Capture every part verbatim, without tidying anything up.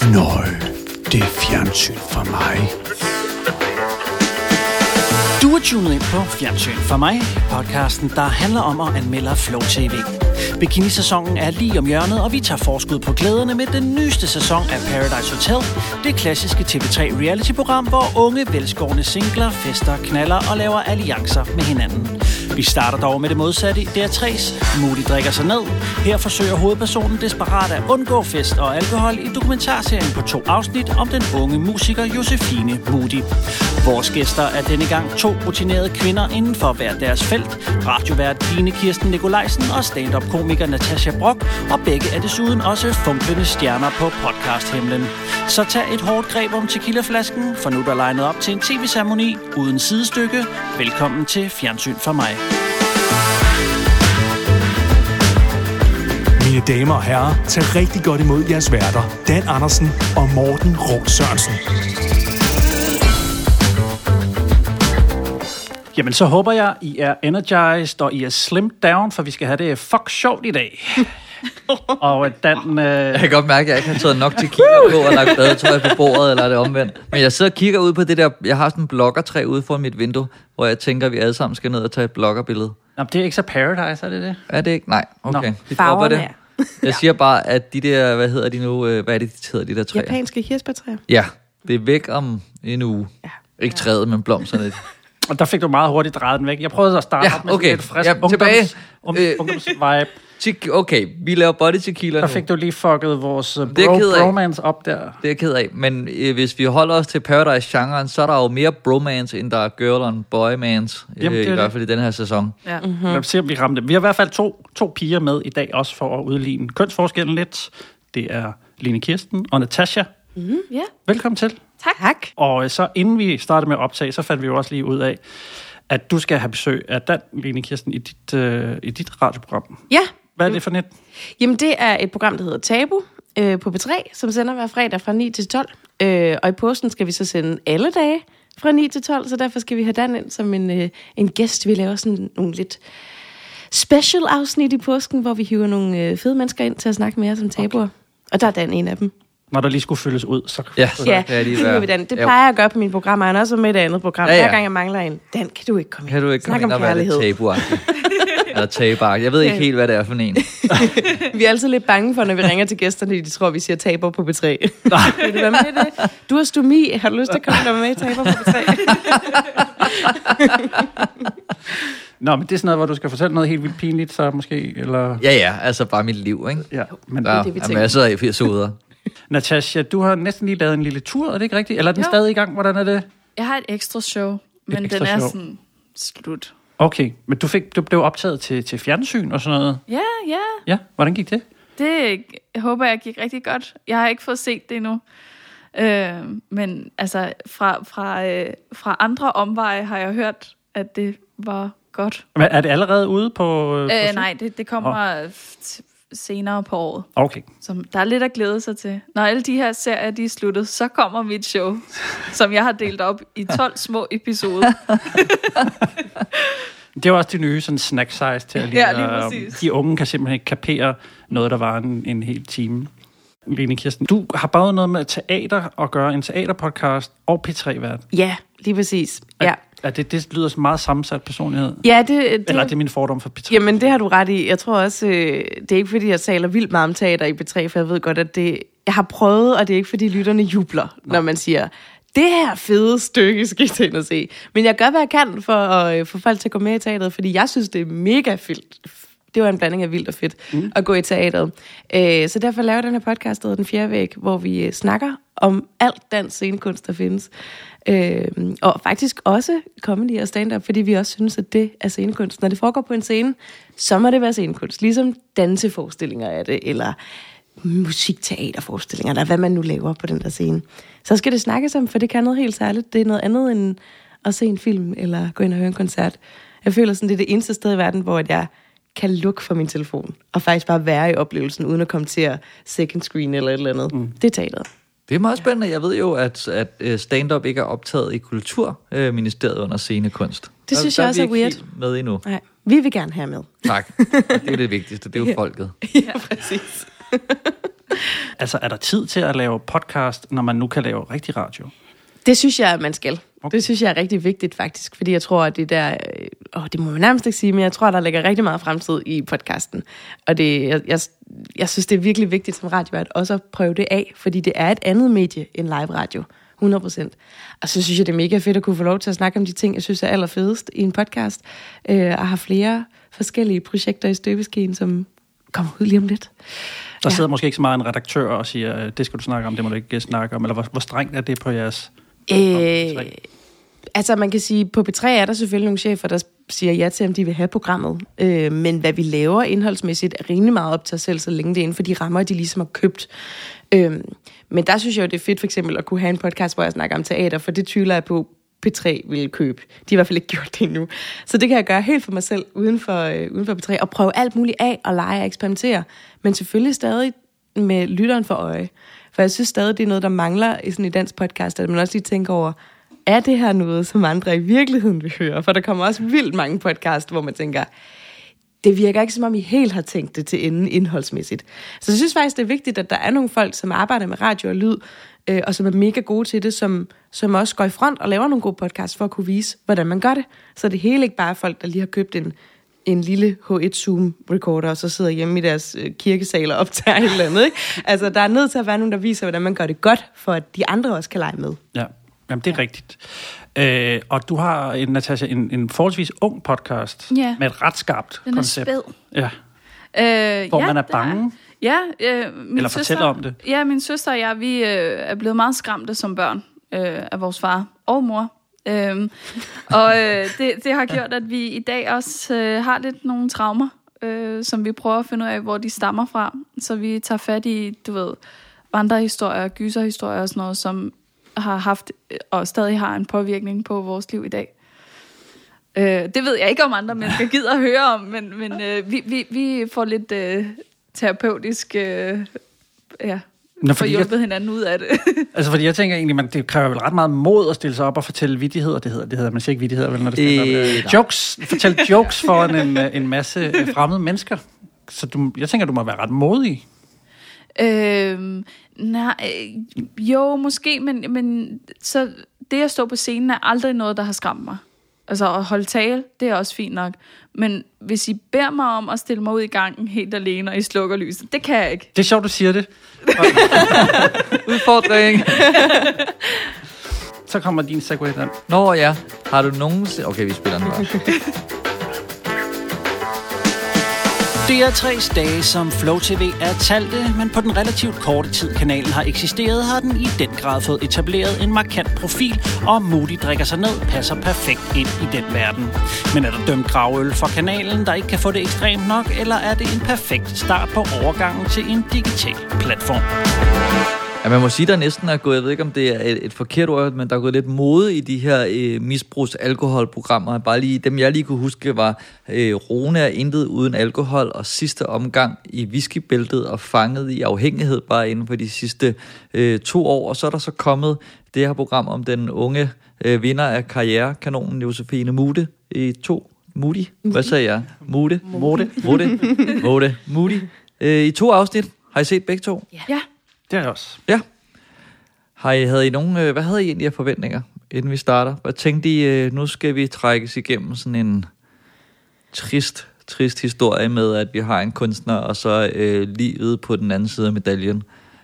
Nøj, det er fjernsyn for mig. Du er tunet ind på Fjernsyn for mig, podcasten, der handler om at anmelde Flow T V. Bikini-sæsonen er lige om hjørnet, og vi tager forskud på glæderne med den nyeste sæson af Paradise Hotel, det klassiske T V tre reality-program, hvor unge, velskårne singler fester, knaller og laver alliancer med hinanden. Vi starter dog med det modsatte i D R tre's Moody drikker sig ned. Her forsøger hovedpersonen desperat at undgå fest og alkohol i dokumentarserien på to afsnit om den unge musiker Josefine Moody. Vores gæster er denne gang to rutinerede kvinder inden for hver deres felt. Radiovært Line Kirsten Nikolajsen og stand-up-komiker Natasha Brock, og begge er desuden også funklende stjerner på podcasthimlen. Så tag et hårdt greb om tequilaflasken, for nu er der legnet op til en tv-ceremoni uden sidestykke. Velkommen til Fjernsyn for mig. Mine damer og herrer, tag rigtig godt imod jeres værter, Dan Andersen og Morten Råk Sørensen. Jamen, så håber jeg, I er energized, og I er slimmed down, for vi skal have det fuck sjovt i dag. Og Dan... Øh... Jeg kan godt mærke, at jeg ikke har taget nok tequila på og lagt badetøj på bordet, eller er det omvendt. Men jeg sidder og kigger ud på det der... Jeg har sådan en bloggertræ ude foran mit vindue, hvor jeg tænker, at vi alle sammen skal ned og tage et bloggerbillede. Nå, det er ikke så Paradise, er det det? Er det ikke? Nej, okay. Nå. Vi dropper det. Jeg siger bare, at de der... Hvad hedder de nu? Hvad er det, de hedder, de der træer? Japanske kirsebærtræer. Ja, det er væk om en uge. Ja. Ikke træet, men blomsterne. Og der fik du meget hurtigt drejet den væk. Jeg prøvede at starte ja, op med okay. lidt frisk ja, ungdoms, tilbage. ungdomsvibe. Okay, vi laver body tequila. Der fik du lige fucket vores uh, bro, bromance op der. Det er jeg ked af. Men øh, hvis vi holder os til Paradise-genren, så er der jo mere bromance, end der er girl on boy-mance. Øh, I det. hvert fald i den her sæson. Ja. Mm-hmm. Lad os se, om vi rammer det. Vi har i hvert fald to, to piger med i dag, også for at udligne kønsforskellen lidt. Det er Line Kirsten og Natasha. Mm-hmm. Yeah. Velkommen til. Tak. tak. Og så inden vi startede med at optage, så fandt vi jo også lige ud af, at du skal have besøg af Dan, Line Kirsten, i dit, øh, i dit radioprogram. Ja. Hvad er det for net? Jamen, det er et program, der hedder Tabu øh, på P tre, som sender hver fredag fra ni til tolv. Øh, og i posten skal vi så sende alle dage fra ni til tolv, så derfor skal vi have Dan ind som en, øh, en gæst. Vi laver sådan nogle lidt special afsnit i påsken, hvor vi hiver nogle øh, fede mennesker ind til at snakke med os om tabuer. Okay. Og der er Dan en af dem. Når der lige skulle fyldes ud, så... Ja, så ja, kan lige være... det plejer jeg at gøre på mine programmer. Han er også med i det andet program. Ja, ja. Hver gang jeg mangler en. Dan, kan du ikke komme ind? Kan du ikke komme ind og være lidt tabuagtig? Eller tabuagtig. Jeg ved ikke helt, hvad det er for en. Vi er altid lidt bange for, når vi ringer til gæsterne, de tror, vi siger taber på P tre. Vil du være med i det? Du har stomi. Har du lyst til at komme og være med i taber på P tre? Nå, men det er sådan noget, hvor du skal fortælle noget helt vildt pinligt, så måske, eller... Ja, ja, altså bare mit liv, ikke? Ja, men der det, det, er masser af episoder. Natasha, du har næsten lige lavet en lille tur, er det ikke rigtigt? Eller er den jo. stadig i gang? Hvordan er det? Jeg har et ekstra show, men ekstra den er show. sådan slut. Okay, men du, fik, du blev optaget til, til fjernsyn og sådan noget? Ja, ja. Ja, hvordan gik det? Det jeg håber jeg gik rigtig godt. Jeg har ikke fået set det endnu. Øh, men altså, fra, fra, øh, fra andre omveje har jeg hørt, at det var godt. Men er det allerede ude på... Øh, øh, nej, det, det kommer... Oh. senere på året. Okay. Så der er lidt at glæde sig til. Når alle de her serier, de er sluttet, så kommer mit show, som jeg har delt op i tolv små episoder. Det er jo også de nye sådan snack size til at lige, ja, lige præcis. De unge kan simpelthen ikke kapere noget, der var en, en hel time. Line Kirsten, du har bare noget med teater at gøre, en teaterpodcast og P tre-vært. Ja, lige præcis. Ja. Ja, det, det lyder som meget sammensat personlighed. Ja, det, det, Eller det er min fordom for P tre. Jamen, det har du ret i. Jeg tror også, øh, det er ikke fordi, jeg taler vildt meget om teater i P tre, for jeg ved godt, at det... Jeg har prøvet, og det er ikke fordi, lytterne jubler, Nå. når man siger, det her fede stykke skal I ind og se. Men jeg gør, hvad jeg kan for at øh, få folk til at gå med i teateret, fordi jeg synes, det er mega fedt. Det var en blanding af vildt og fedt mm. at gå i teateret. Øh, så derfor laver jeg den her podcast, der hedder Den Fjerde Væg, hvor vi øh, snakker om alt dansk scenekunst, der findes. Øh, og faktisk også comedy og stand-up, fordi vi også synes, at det er scenekunst. Når det foregår på en scene, så må det være scenekunst. Ligesom danseforestillinger af det, eller musikteaterforestillinger, eller hvad man nu laver på den der scene. Så skal det snakkes om, for det kan noget helt særligt. Det er noget andet end at se en film, eller gå ind og høre en koncert. Jeg føler sådan, det er det eneste sted i verden, hvor jeg kan lukke for min telefon, og faktisk bare være i oplevelsen, uden at kommentere second screen eller et eller andet. Mm. Det er teateret. Det er meget spændende. Jeg ved jo, at, at stand-up ikke er optaget i Kulturministeriet under scenekunst. Det synes der, jeg også er weird. Der er med endnu. Nej, vi vil gerne have med. Tak. Det er det vigtigste. Det er jo folket. Ja, præcis. Altså, er der tid til at lave podcast, når man nu kan lave rigtig radio? Det synes jeg, man skal. Okay. Det synes jeg er rigtig vigtigt, faktisk. Fordi jeg tror, at det der... Åh, det må man nærmest ikke sige, men jeg tror, der ligger rigtig meget fremtid i podcasten. Og det, jeg, jeg, jeg synes, det er virkelig vigtigt som radiovært også at prøve det af, fordi det er et andet medie end live radio. hundrede procent. Og så synes jeg, det er mega fedt at kunne få lov til at snakke om de ting, jeg synes er allerfedest i en podcast. Øh, og har flere forskellige projekter i støbeskeen, som kommer ud lige om lidt. Der sidder ja. måske ikke så meget en redaktør og siger, det skal du snakke om, det må du ikke snakke om. Eller hvor, hvor strengt er det på jeres... Øh, altså man kan sige, på P tre er der selvfølgelig nogle chefer, der siger ja til, om de vil have programmet. Øh, men hvad vi laver indholdsmæssigt er rimelig meget op til os selv, så længe det er inden for de rammer, de ligesom har købt. Øh, men der synes jeg jo, det er fedt for eksempel at kunne have en podcast, hvor jeg snakker om teater, for det tvivler jeg på, P tre ville købe. De har i hvert fald ikke gjort det endnu. Så det kan jeg gøre helt for mig selv, uden for, øh, uden for P tre, og prøve alt muligt af, og lege og eksperimentere. Men selvfølgelig stadig med lytteren for øje. For jeg synes stadig, det er noget, der mangler i sådan en dansk podcast, at man også lige tænker over, er det her noget, som andre i virkeligheden vil høre? For der kommer også vildt mange podcast, hvor man tænker, det virker ikke, som om I helt har tænkt det til enden indholdsmæssigt. Så jeg synes faktisk, det er vigtigt, at der er nogle folk, som arbejder med radio og lyd, øh, og som er mega gode til det, som, som også går i front og laver nogle gode podcasts for at kunne vise, hvordan man gør det. Så det hele ikke bare er folk, der lige har købt en, en lille H et Zoom-recorder, og så sidder hjemme i deres øh, kirkesal og optager et eller andet. Ikke? Altså, der er nødt til at være nogen, der viser, hvordan man gør det godt, for at de andre også kan lege med. Ja, jamen det er rigtigt. Øh, og du har, en, Natasha, en, en forholdsvis ung podcast ja. med et ret skarpt Den koncept. Den er spæd. Ja. Øh, Hvor ja, man er bange. Ja, øh, min Eller søster, fortæller om det. Ja, min søster og jeg, vi øh, er blevet meget skræmte som børn øh, af vores far og mor. Øhm, og øh, det, det har gjort, at vi i dag også øh, har lidt nogle traumer, øh, som vi prøver at finde ud af, hvor de stammer fra. Så vi tager fat i, du ved, vandrehistorier, gyserhistorier og sådan noget, som har haft og stadig har en påvirkning på vores liv i dag. Øh, det ved jeg ikke, om andre mennesker gider at høre om, men, men øh, vi, vi, vi får lidt øh, terapeutisk... Øh, ja. Nå, for hjulpet jeg, hinanden ud af det. Altså, fordi jeg tænker egentlig, man, det kræver vel ret meget mod at stille sig op og fortælle vittigheder. Det hedder, det hedder man siger ikke vittigheder, vel, når det stiller øh, op. Jokes, fortælle jokes foran en, en masse fremmede mennesker. Så du, jeg tænker, du må være ret modig. Øhm, nej, jo, måske, men, men så det at stå på scenen er aldrig noget, der har skræmt mig. Altså at holde tale, det er også fint nok. Men hvis I beder mig om at stille mig ud i gangen helt alene, og I slukker lyset, det kan jeg ikke. Det er sjovt, du siger det. Udfordring. Så kommer din segway der. Nå ja, har du nogen... Okay, vi spiller den bare. D R tre's dage som Flow T V er talte, men på den relativt korte tid kanalen har eksisteret, har den i den grad fået etableret en markant profil, og Moody drikker sig ned passer perfekt ind i den verden. Men er der dømt gravøl for kanalen, der ikke kan få det ekstremt nok, eller er det en perfekt start på overgangen til en digital platform? Ja, man må sige, der næsten er gået, jeg ved ikke, om det er et, et forkert ord, men der er gået lidt mode i de her øh, misbrugsalkoholprogrammer. Bare lige, dem jeg lige kunne huske var øh, Rone er intet uden alkohol, og sidste omgang i whiskybæltet og fanget i afhængighed bare inden for de sidste øh, to år. Og så er der så kommet det her program om den unge øh, vinder af karrierekanonen, Josefine Mude, i to. Moody? Hvad sagde jeg? Mude? Mude? Mude? Mude? Moody? Øh, I to afsnit. Har I set begge to? Ja. Det er jeg også. Ja. Har I, havde I nogen, øh, hvad havde I egentlig af forventninger, inden vi starter? Hvad tænkte I, øh, nu skal vi trækkes igennem sådan en trist, trist historie med, at vi har en kunstner, og så øh, livet på den anden side af medaljen?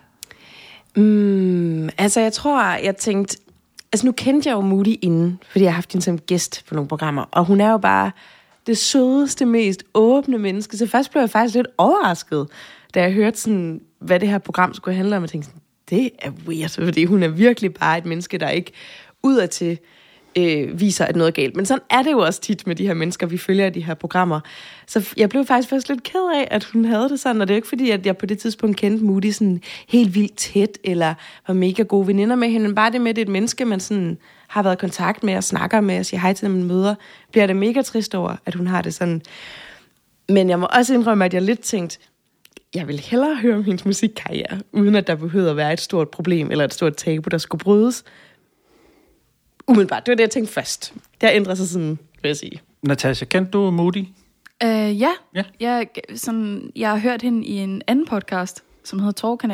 Mm, altså, jeg tror, jeg tænkte... Altså, nu kendte jeg jo Moody inden, fordi jeg har haft hende som gæst på nogle programmer, og hun er jo bare det sødeste, mest åbne menneske. Så først blev jeg faktisk lidt overrasket, da jeg hørte sådan, hvad det her program skulle handle om, og tænkte sådan, det er weird, fordi hun er virkelig bare et menneske, der ikke udadtil øh, viser, at noget er galt. Men sådan er det jo også tit med de her mennesker, vi følger i de her programmer. Så jeg blev faktisk først lidt ked af, at hun havde det sådan, og det er jo ikke fordi, at jeg på det tidspunkt kendte Moody sådan helt vildt tæt, eller var mega gode veninder med hende, men bare det med, at det er et menneske, man sådan har været i kontakt med, og snakker med, og siger hej til, når man møder, bliver det mega trist over, at hun har det sådan. Men jeg må også indrømme, at jeg lidt tænkte, jeg vil hellere høre om hendes musikkarriere, uden at der behøver at være et stort problem, eller et stort tabu, der skulle brydes. Umiddelbart, det var det, jeg tænkte først. Det har ændret sig sådan, vil jeg sige. Natasha, kendte du Moody? Øh, ja, ja. Jeg, sådan, jeg har hørt hende i en anden podcast, som hedder Torkanalen,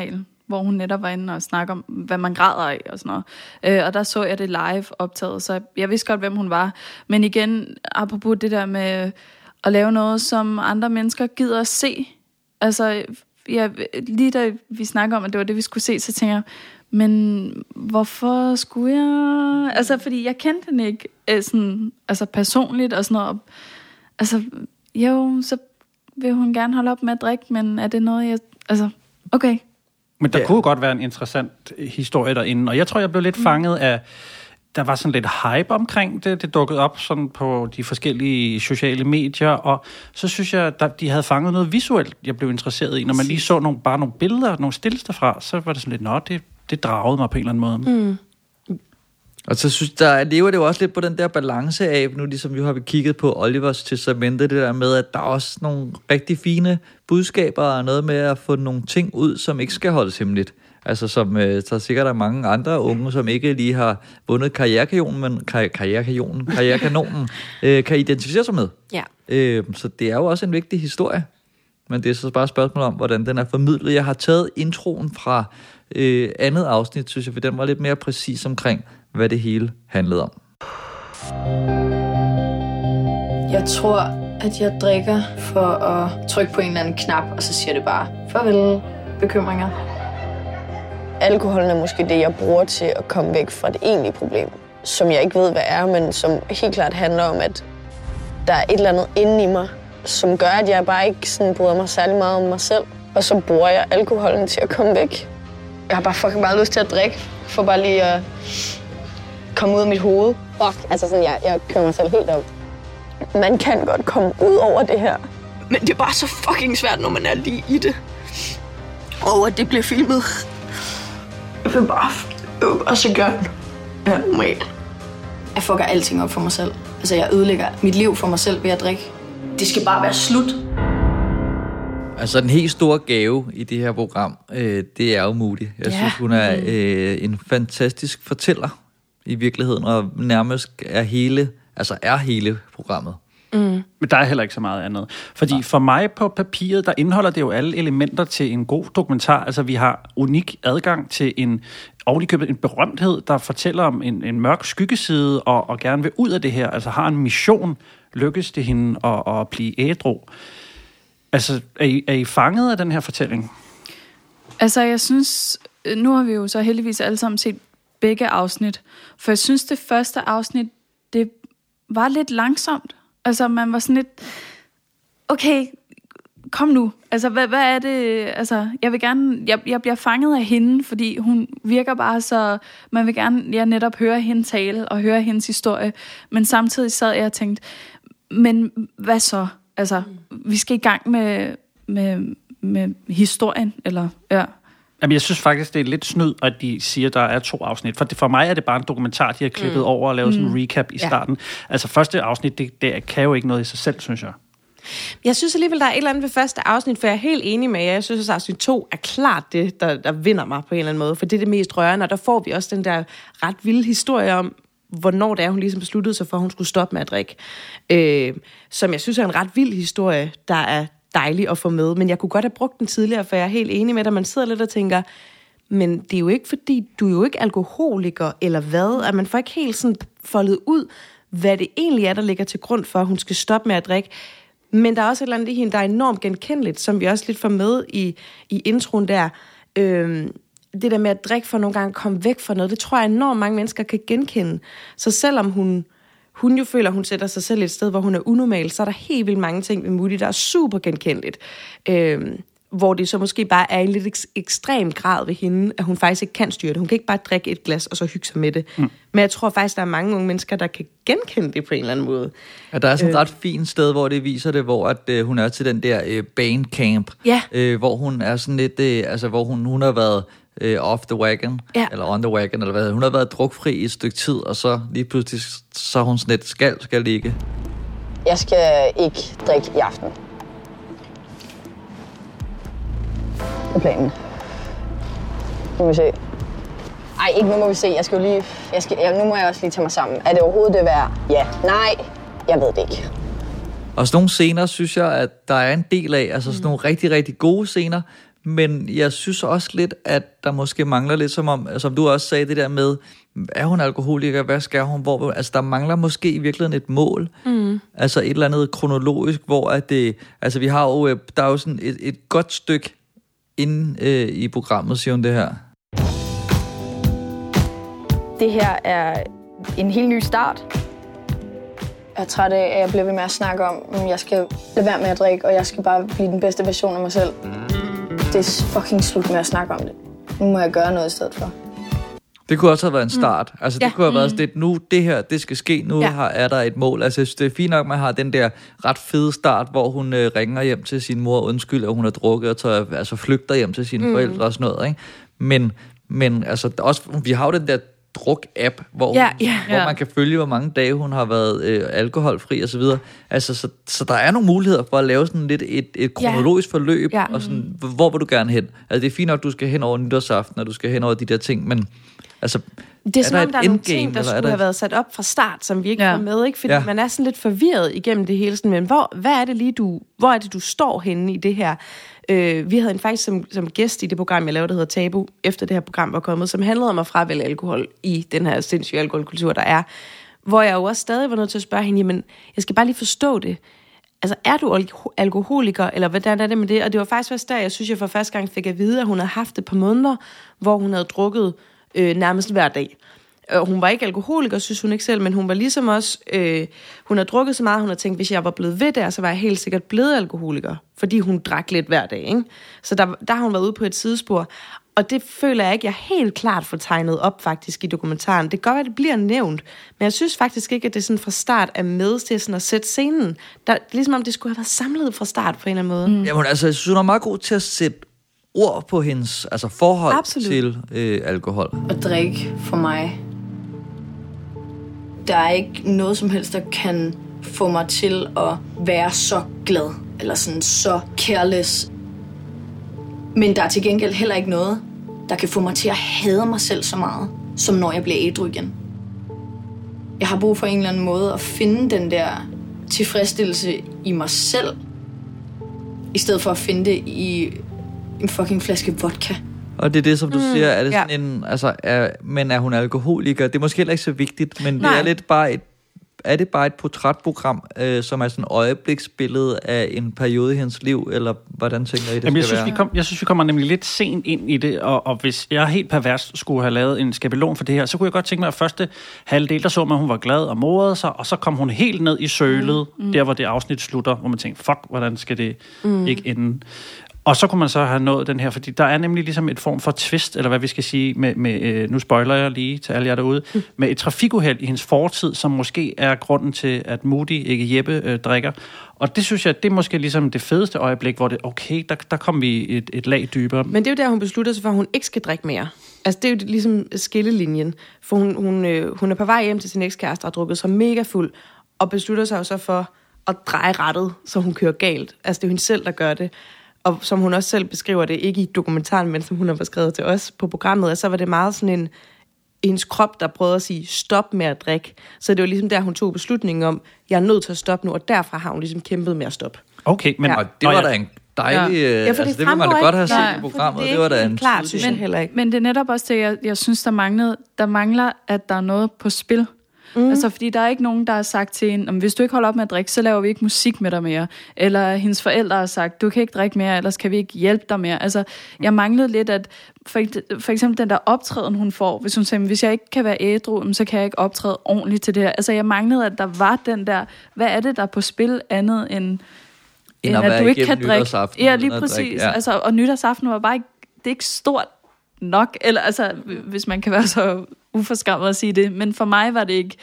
hvor hun netop var inde og snakke om, hvad man græder af og sådan noget. Øh, og der så jeg det live optaget, så jeg vidste godt, hvem hun var. Men igen, apropos det der med at lave noget, som andre mennesker gider at se. Altså, ja, lige da vi snakker om, at det var det, vi skulle se, så tænker jeg, men hvorfor skulle jeg... Altså, fordi jeg kendte hende ikke sådan, altså personligt og sådan noget. Altså, jo, så vil hun gerne holde op med at drikke, men er det noget, jeg... Altså, okay. Men der ja. kunne godt være en interessant historie derinde, og jeg tror, jeg blev lidt fanget af... Der var sådan lidt hype omkring det. Det dukkede op sådan på de forskellige sociale medier, og så synes jeg, at de havde fanget noget visuelt, jeg blev interesseret i. Når man lige så nogle, bare nogle billeder, nogle stills derfra, så var det sådan lidt, nå, det, det dragede mig på en eller anden måde. Mm. Og så synes der lever det jo også lidt på den der balance af, nu ligesom vi har kigget på Olivers Testamente, det der med, at der er også nogle rigtig fine budskaber, og noget med at få nogle ting ud, som ikke skal holdes hemmeligt. Altså som, øh, der er sikkert der mange andre unge, som ikke lige har vundet karrierekanonen, men kar- karrierekanonen, karrierekanonen øh, kan identificere sig med. Ja. Øh, så det er jo også en vigtig historie. Men det er så bare et spørgsmål om, hvordan den er formidlet. Jeg har taget introen fra øh, andet afsnit, synes jeg, for den var lidt mere præcis omkring, hvad det hele handlede om. Jeg tror, at jeg drikker for at trykke på en eller anden knap, og så siger det bare, farvel, bekymringer. Alkoholen er måske det, jeg bruger til at komme væk fra det egentlige problem, som jeg ikke ved, hvad er, men som helt klart handler om, at der er et eller andet inde i mig, som gør, at jeg bare ikke sådan bryder mig særlig meget om mig selv. Og så bruger jeg alkoholen til at komme væk. Jeg har bare fucking meget lyst til at drikke, for bare lige at komme ud af mit hoved. Fuck, altså sådan, jeg, jeg kører mig selv helt op. Man kan godt komme ud over det her, men det er bare så fucking svært, når man er lige i det. Og at det bliver filmet. Jeg vil bare øve og så gøre det. Ja, normalt. Jeg fucker alting op for mig selv. Altså, jeg ødelægger mit liv for mig selv ved at drikke. Det skal bare være slut. Altså, den helt store gave i det her program, øh, det er jo Moody. Jeg ja. synes, hun er øh, en fantastisk fortæller i virkeligheden, og nærmest er hele, altså er hele programmet. Mm. Men der er heller ikke så meget andet. Fordi for mig på papiret, der indeholder det jo alle elementer til en god dokumentar. Altså vi har unik adgang til en ovenikøbet en berømthed, der fortæller om en, en mørk skyggeside og, og gerne vil ud af det her. Altså har en mission, lykkes det hende at, at blive ædru. Altså er I, er I fanget af den her fortælling? Altså jeg synes, nu har vi jo så heldigvis alle sammen set begge afsnit. For jeg synes det første afsnit, det var lidt langsomt. Altså, man var sådan lidt, okay, kom nu. Altså, hvad, hvad er det? Altså, jeg vil gerne, jeg, jeg bliver fanget af hende, fordi hun virker bare så, man vil gerne, ja, netop høre hende tale og høre hendes historie. Men samtidig sad jeg og tænkte, men hvad så? Altså, vi skal i gang med, med, med historien, eller, ja. Jamen, jeg synes faktisk, det er lidt snyd, at de siger, at der er to afsnit. For, det, for mig er det bare en dokumentar, de har klippet mm. over og lavet mm. sådan en recap i starten. Ja. Altså, første afsnit, det, det kan jo ikke noget i sig selv, synes jeg. Jeg synes alligevel, der er et eller andet ved første afsnit, for jeg er helt enig med jer. Jeg synes, at afsnit to er klart det, der, der vinder mig på en eller anden måde. For det er det mest rørende, og der får vi også den der ret vilde historie om, hvornår det er, hun ligesom besluttede sig for, at hun skulle stoppe med at drikke. Øh, som jeg synes er en ret vild historie, der er dejlig at få med, men jeg kunne godt have brugt den tidligere, for jeg er helt enig med dig. Man sidder lidt og tænker, men det er jo ikke fordi, du er jo ikke alkoholiker, eller hvad? At man får ikke helt sådan foldet ud, hvad det egentlig er, der ligger til grund for, at hun skal stoppe med at drikke. Men der er også et eller andet i hende, der er enormt genkendeligt, som vi også lidt får med i, i introen der. Øhm, det der med at drikke for nogle gange at komme væk fra noget, det tror jeg enormt mange mennesker kan genkende. Så selvom hun hun jo føler, at hun sætter sig selv et sted, hvor hun er unormal, så er der helt vildt mange ting ved Moody, der er super genkendeligt. Øhm, hvor det så måske bare er en lidt ek- ekstrem grad ved hende, at hun faktisk ikke kan styre det. Hun kan ikke bare drikke et glas, og så hygge sig med det. Mm. Men jeg tror faktisk, der er mange unge mennesker, der kan genkende det på en eller anden måde. Ja, der er sådan et øh. ret fint sted, hvor det viser det, hvor at, øh, hun er til den der øh, bandcamp. Ja. Øh, hvor hun er sådan lidt, øh, altså hvor hun, hun har været øh, off the wagon, ja. eller on the wagon, eller hvad. Hun har været drukfri i et stykke tid, og så lige pludselig, så er hun sådan lidt, skal, skal ligge. Jeg skal ikke drikke i aften. Det er planen. Nu må vi se. Ej, ikke nu må vi se. Jeg skal jo lige... Jeg skal, jeg, nu må jeg også lige tage mig sammen. Er det overhovedet det værd? Ja. Nej. Jeg ved det ikke. Og sådan nogle scener, synes jeg, at der er en del af, altså sådan nogle rigtig, rigtig gode scener, Men jeg synes også lidt, at der måske mangler lidt, som om, som du også sagde, det der med, er hun alkoholiker, hvad skal hun, hvor, altså der mangler måske i virkeligheden et mål, mm. altså et eller andet kronologisk, hvor at det, altså vi har jo, der er jo sådan et, et godt stykke inde øh, i programmet, siger hun det her. Det her er en helt ny start. Jeg er træt af, at jeg bliver ved med at snakke om, at jeg skal lade være med at drikke, og jeg skal bare blive den bedste version af mig selv. Det er fucking slut med at snakke om det. Nu må jeg gøre noget i stedet for. Det kunne også have været en start. Mm. Altså det ja. kunne have været sådan lidt, nu det her, det skal ske, nu ja. har, er der et mål. Altså jeg synes, det er fint nok, at man har den der ret fede start, hvor hun øh, ringer hjem til sin mor, undskyld, at hun har drukket, og tager, altså flygter hjem til sine mm. forældre og sådan noget, ikke? Men, men altså også, vi har jo den der druk-app, hvor, ja, hun, ja. hvor man kan følge, hvor mange dage hun har været øh, alkoholfri og så videre. Altså, så, så der er nogle muligheder for at lave sådan lidt et, et kronologisk ja. forløb, ja. og sådan, hvor vil du gerne hen? Altså, det er fint nok, at du skal hen over nytårsaften, og du skal hen over de der ting, men altså, det er, er som om, der er nogle ting, der skulle der... have været sat op fra start, som vi ikke ja. får med, ikke? Fordi ja. man er sådan lidt forvirret igennem det hele, sådan, men hvor, hvad er det lige, du, hvor er det, du står henne i det her? Øh, vi havde en faktisk som, som gæst i det program, jeg lavede, der hedder Tabu, efter det her program var kommet, som handlede om at fravælge alkohol i den her sindssyge alkoholkultur, der er. Hvor jeg jo også stadig var nødt til at spørge hende, jamen, jeg skal bare lige forstå det. Altså, er du alkoholiker, eller hvordan er det med det? Og det var faktisk også der, jeg synes, jeg for første gang fik at vide, at hun havde haft et par måneder, hvor hun havde drukket øh, nærmest hver dag. Hun var ikke alkoholiker, synes hun ikke selv, men hun var ligesom også, øh, hun har drukket så meget, hun har tænkt, hvis jeg var blevet ved der, så var jeg helt sikkert blevet alkoholiker, fordi hun drak lidt hver dag, ikke? Så der, der har hun været ude på et sidespor, og det føler jeg ikke, jeg helt klart får tegnet op faktisk i dokumentaren. Det kan godt være, det bliver nævnt, men jeg synes faktisk ikke, at det sådan fra start er med til sådan at sætte scenen. Der, ligesom om det skulle have været samlet fra start på en eller anden måde. Mm. Jamen altså, jeg synes, hun er meget god til at sætte ord på hendes altså forhold Absolut. til øh, alkohol. At drikke for mig, der er ikke noget som helst, der kan få mig til at være så glad, eller sådan så careless. Men der er til gengæld heller ikke noget, der kan få mig til at hade mig selv så meget, som når jeg bliver ædru igen. Jeg har brug for en eller anden måde at finde den der tilfredsstillelse i mig selv, i stedet for at finde det i en fucking flaske vodka. Og det er det, som du mm, siger, er det sådan ja. en, altså, er, men er hun alkoholiker? Det er måske heller ikke så vigtigt, men Nej. det er lidt bare et, er det bare et portrætprogram, øh, som er sådan et øjebliksbillede af en periode i hendes liv, eller hvordan tænker I, det Jamen, jeg skal synes, være? Vi kom, jeg synes, vi kommer nemlig lidt sent ind i det, og, og hvis jeg helt pervers skulle have lavet en skabelon for det her, så kunne jeg godt tænke mig, at første halvdel, der så man, at hun var glad og morede sig, og så kom hun helt ned i sølet, mm, mm. der hvor det afsnit slutter, hvor man tænker, fuck, hvordan skal det mm. ikke ende? Og så kunne man så have nået den her, fordi der er nemlig ligesom et form for twist, eller hvad vi skal sige, med, med øh, nu spoiler jeg lige til alle jer derude, mm. med et trafikuheld i hendes fortid, som måske er grunden til, at Moody, ikke Jeppe, øh, drikker. Og det synes jeg, det er måske ligesom det fedeste øjeblik, hvor det, okay, der, der kom vi et, et lag dybere. Men det er jo der, hun beslutter sig for, at hun ikke skal drikke mere. Altså, det er jo ligesom skillelinjen. For hun, hun, øh, hun er på vej hjem til sin ekskæreste og har drukket sig mega fuld, og beslutter sig jo så for at dreje rettet, så hun kører galt. Altså, det er jo hende selv, der gør det. Og som hun også selv beskriver det, ikke i dokumentaren, men som hun har beskrevet til os på programmet, og så var det meget sådan en, hendes krop, der prøvede at sige, stop med at drikke. Så det var ligesom der, hun tog beslutningen om, jeg er nødt til at stoppe nu, og derfra har hun ligesom kæmpet med at stoppe. Okay, men... Ja. Og det var da en dejlig... Ja. Ja, altså, det, det vil man da godt have set i programmet. Det, det var da en klart, synes jeg heller ikke. Men det er netop også det, jeg, jeg synes, der manglede. Der mangler, at der er noget på spil. Mm. Altså, fordi der er ikke nogen, der har sagt til hende, hvis du ikke holder op med at drikke, så laver vi ikke musik med dig mere. Eller hendes forældre har sagt, du kan ikke drikke mere, ellers kan vi ikke hjælpe dig mere. Altså, jeg manglede lidt, at for, for eksempel den der optræden, hun får, hvis hun siger, hvis jeg ikke kan være ædru, så kan jeg ikke optræde ordentligt til det her. Altså, jeg manglede, at der var den der, hvad er det, der er på spil andet end, end, end at, at du ikke kan drikke. Ja, lige præcis. Ja. Altså, og nytårsaften var bare ikke, det er ikke stort nok, eller altså, hvis man kan være så uforskammet at sige det, men for mig var det ikke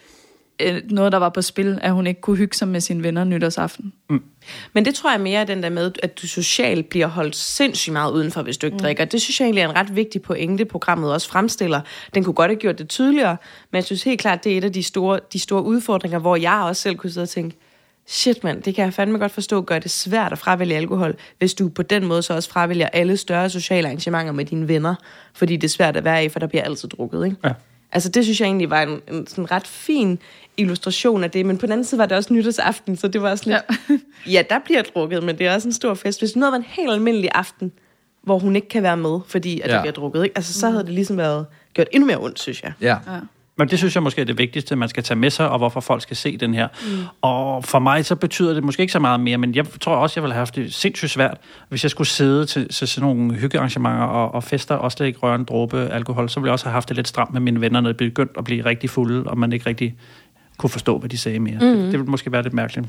øh, noget, der var på spil, at hun ikke kunne hygge sig med sine venner nytårsaften. Mm. Men det tror jeg mere er den der med, at du socialt bliver holdt sindssygt meget udenfor, hvis du ikke mm. drikker. Det synes jeg egentlig er en ret vigtig pointe, programmet også fremstiller. Den kunne godt have gjort det tydeligere, men jeg synes helt klart, det er et af de store, de store udfordringer, hvor jeg også selv kunne sidde og tænke, shit mand, det kan jeg fandme godt forstå, gør det svært at fravælge alkohol, hvis du på den måde så også fravælger alle større sociale arrangementer med dine venner, fordi det er svært at være i, for der bliver altid drukket, ikke? Ja. Altså det synes jeg egentlig var en, en sådan ret fin illustration af det, men på den anden side var det også nytårsaften, så det var også lidt, ja, ja der bliver drukket, men det er også en stor fest. Hvis noget var en helt almindelig aften, hvor hun ikke kan være med, fordi at Ja. der bliver drukket. Ikke? Altså, så havde det ligesom været gjort endnu mere ondt, synes jeg. Ja. Ja. Men det synes jeg måske er det vigtigste, man skal tage med sig, og hvorfor folk skal se den her. Mm. Og for mig så betyder det måske ikke så meget mere, men jeg tror også, jeg ville have haft det sindssygt svært, hvis jeg skulle sidde til, til sådan nogle hyggearrangementer og, og fester, og slet ikke røre en dråbe alkohol, så ville jeg også have haft det lidt stramt med mine venner, når det begyndte at blive rigtig fulde, og man ikke rigtig kunne forstå, hvad de sagde mere. Mm. Det, det ville måske være lidt mærkeligt.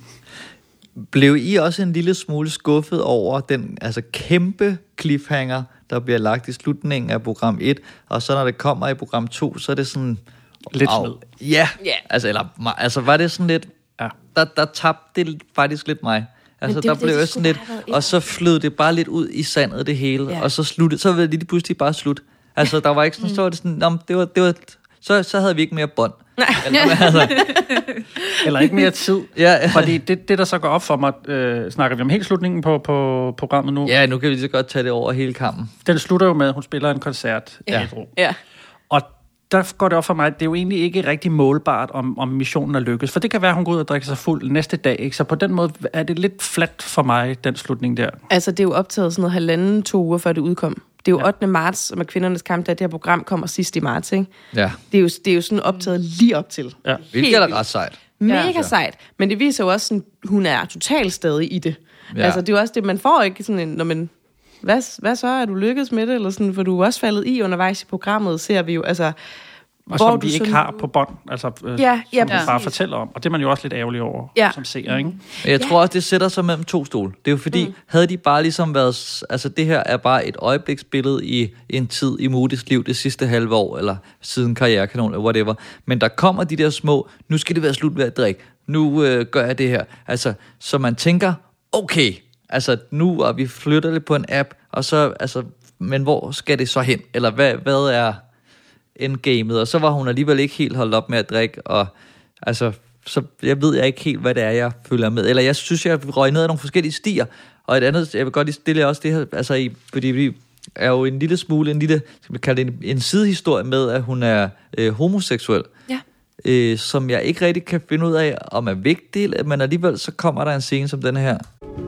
Blev I også en lille smule skuffet over den altså kæmpe cliffhanger, der bliver lagt i slutningen af program et, og så når det kommer i program to, så er det sådan... Lidt Au. snyd. Ja, Ja. altså, eller, altså var det sådan lidt... Ja. Der, der tabte det faktisk lidt mig. Altså, det er der jo blev det, jeg det sådan skulle lidt... have været Og så flød det bare lidt ud i sandet, det hele. Ja. Og så sluttede... Så var det lige pludselig bare slut. Altså, der var ikke sådan... Så var det sådan... Nå, det var, det var, så, så havde vi ikke mere bånd. Eller, altså, Eller ikke mere tid. ja, Fordi det, det, der så går op for mig, øh, snakker vi om helt slutningen på, på programmet nu. ja, nu kan vi lige så godt tage det over hele kampen. Den slutter jo med, at hun spiller en koncert. Ja. ædru. Ja. Og der går det op for mig, at det er jo egentlig ikke rigtig målbart, om, om missionen er lykkes. For det kan være, at hun går ud og drikker sig fuld næste dag. Ikke? Så på den måde er det lidt flat for mig, den slutning der. Altså, det er jo optaget sådan noget halvanden, to uger før det udkom. Det er jo Ja. ottende marts, med kvindernes kamp, da det her program kommer sidst i marts, ikke? Ja. Det er jo, det er jo sådan optaget lige op til. Ja. Hvilket er ret sejt. Mega Ja. sejt. Men det viser jo også, sådan, hun er totalt stadig i det. Ja. Ja. Altså, det er jo også det, man får ikke sådan en, når man, hvad, hvad så, er du lykkedes med det? Eller sådan, for du er også faldet i undervejs i programmet, ser vi jo, altså... Og hvor som du vi ikke sådan- har på bånd, altså, øh, Ja, ja, som vi bare præcis. fortæller om. Og det er man jo også lidt ærgerlig over, Ja. som seer, ikke? Men jeg tror også, det sætter sig mellem to stole. Det er jo fordi, mm. havde de bare ligesom været... s- Altså, det her er bare et øjebliksbillede i en tid i Moody's liv det sidste halve år, eller siden Karrierekanon, eller whatever. Men der kommer de der små, nu skal det være slut ved at drikke. Nu øh, gør jeg det her. Altså, så man tænker, okay, altså nu, og vi flytter det på en app, og så, altså, men hvor skal det så hen? Eller hvad, hvad er endgamet? Og så var hun alligevel ikke helt holdt op med at drikke, og altså... Så jeg ved jeg ikke helt, hvad det er, jeg følger med. Eller jeg synes, jeg røg ned af nogle forskellige stier. Og et andet, jeg vil godt lige stille også det her, altså i, fordi vi er jo en lille smule, en lille, skal vi kalde det en, en sidehistorie med, at hun er øh, homoseksuel. Ja. Øh, som jeg ikke rigtig kan finde ud af, om er vigtig, men alligevel så kommer der en scene som den her.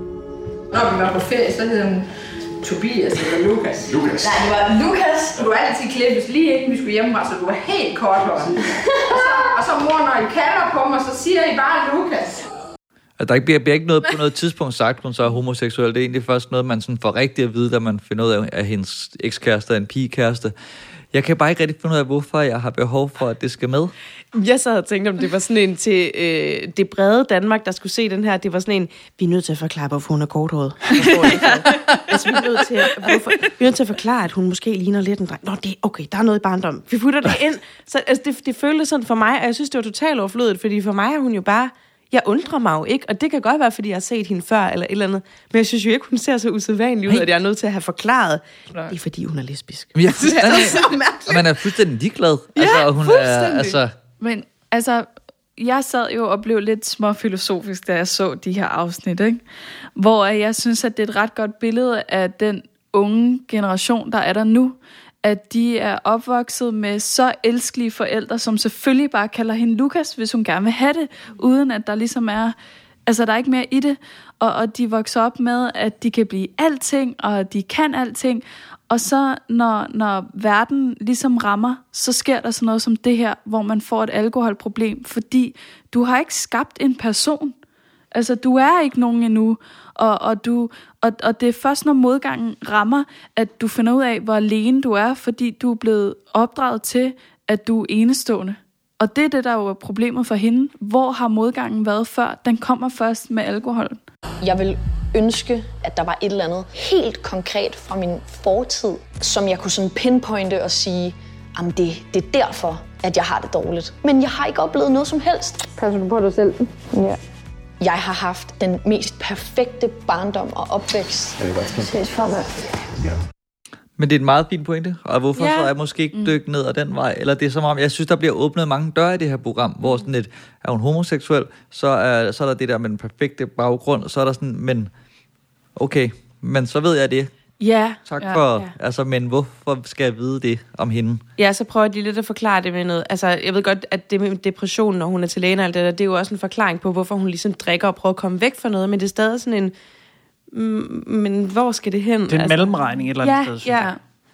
Når vi var på ferie, så hed hun Tobias eller Lukas. Lukas. Nej, det var Lukas. Du var altid klippes lige inden vi skulle hjemmefra, så du var helt korthåret. og, så, og så mor, når I kalder på mig, så siger I bare Lukas. At der ikke bliver, bliver ikke noget på noget tidspunkt sagt, hun så er homoseksuel. Det er egentlig først noget, man sådan får rigtigt at vide, da man finder ud af, at hendes ekskæreste er en pigekæreste. Jeg kan bare ikke rigtig finde ud af, hvorfor jeg har behov for, at det skal med. Jeg så havde tænkt, om det var sådan en til øh, det brede Danmark, der skulle se den her. Det var sådan en, vi er nødt til at forklare, hvorfor hun er korthåret. Altså, vi er nødt til at, hvorfor, vi er nødt til at forklare, at hun måske ligner lidt en dreng. Nå, det, okay, der er noget i barndom. Vi putter det ind. Så altså, det, det føltes sådan for mig, og jeg synes, det var totalt overflødigt, fordi for mig er hun jo bare... Jeg undrer mig jo ikke, og det kan godt være, fordi jeg har set hende før, eller et eller andet. Men jeg synes jo ikke, hun ser så usædvanlig ud, at jeg er nødt til at have forklaret. Det er, fordi hun er lesbisk. Ja, Det er så mærkeligt. og man er fuldstændig ligeglad. Ja, altså, og hun er, fuldstændig. altså, Men altså, jeg sad jo og blev lidt småfilosofisk, da jeg så de her afsnit, ikke? Hvor jeg synes, at det er et ret godt billede af den unge generation, der er der nu, at de er opvokset med så elskelige forældre, som selvfølgelig bare kalder hende Lukas, hvis hun gerne vil have det, uden at der ligesom er, altså der er ikke mere i det, og, og de vokser op med, at de kan blive alting, og de kan alting, og så når, når verden ligesom rammer, så sker der sådan noget som det her, hvor man får et alkoholproblem, fordi du har ikke skabt en person. Altså, du er ikke nogen endnu, og, og, du, og, og det er først, når modgangen rammer, at du finder ud af, hvor alene du er, fordi du er blevet opdraget til, at du er enestående. Og det er det, der jo er problemet for hende. Hvor har modgangen været før? Den kommer først med alkohol. Jeg vil ønske, at der var et eller andet helt konkret fra min fortid, som jeg kunne sådan pinpointe og sige, jamen det, det er derfor, at jeg har det dårligt. Men jeg har ikke oplevet noget som helst. Passer du på dig selv? Ja. Jeg har haft den mest perfekte barndom og opvækst. Det er godt. Ses farvel. men det er en meget fin pointe, og hvorfor Ja. så er jeg måske ikke dykke ned ad den vej? Eller det er som om, jeg synes, der bliver åbnet mange døre i det her program, hvor sådan lidt, er hun homoseksuel, så er, så er der det der med den perfekte baggrund, og så er der sådan, men okay, men så ved jeg det. Ja. Tak Ja, for, ja. altså, men hvorfor skal jeg vide det om hende? Ja, så prøver de lidt at forklare det med noget. Altså, jeg ved godt, at det med depression, når hun er til lægen og alt det der, det er jo også en forklaring på, hvorfor hun ligesom drikker og prøver at komme væk fra noget, men det er stadig sådan en, mm, men hvor skal det hen? Det er en altså, mellemregning et eller andet ja, sted. Ja,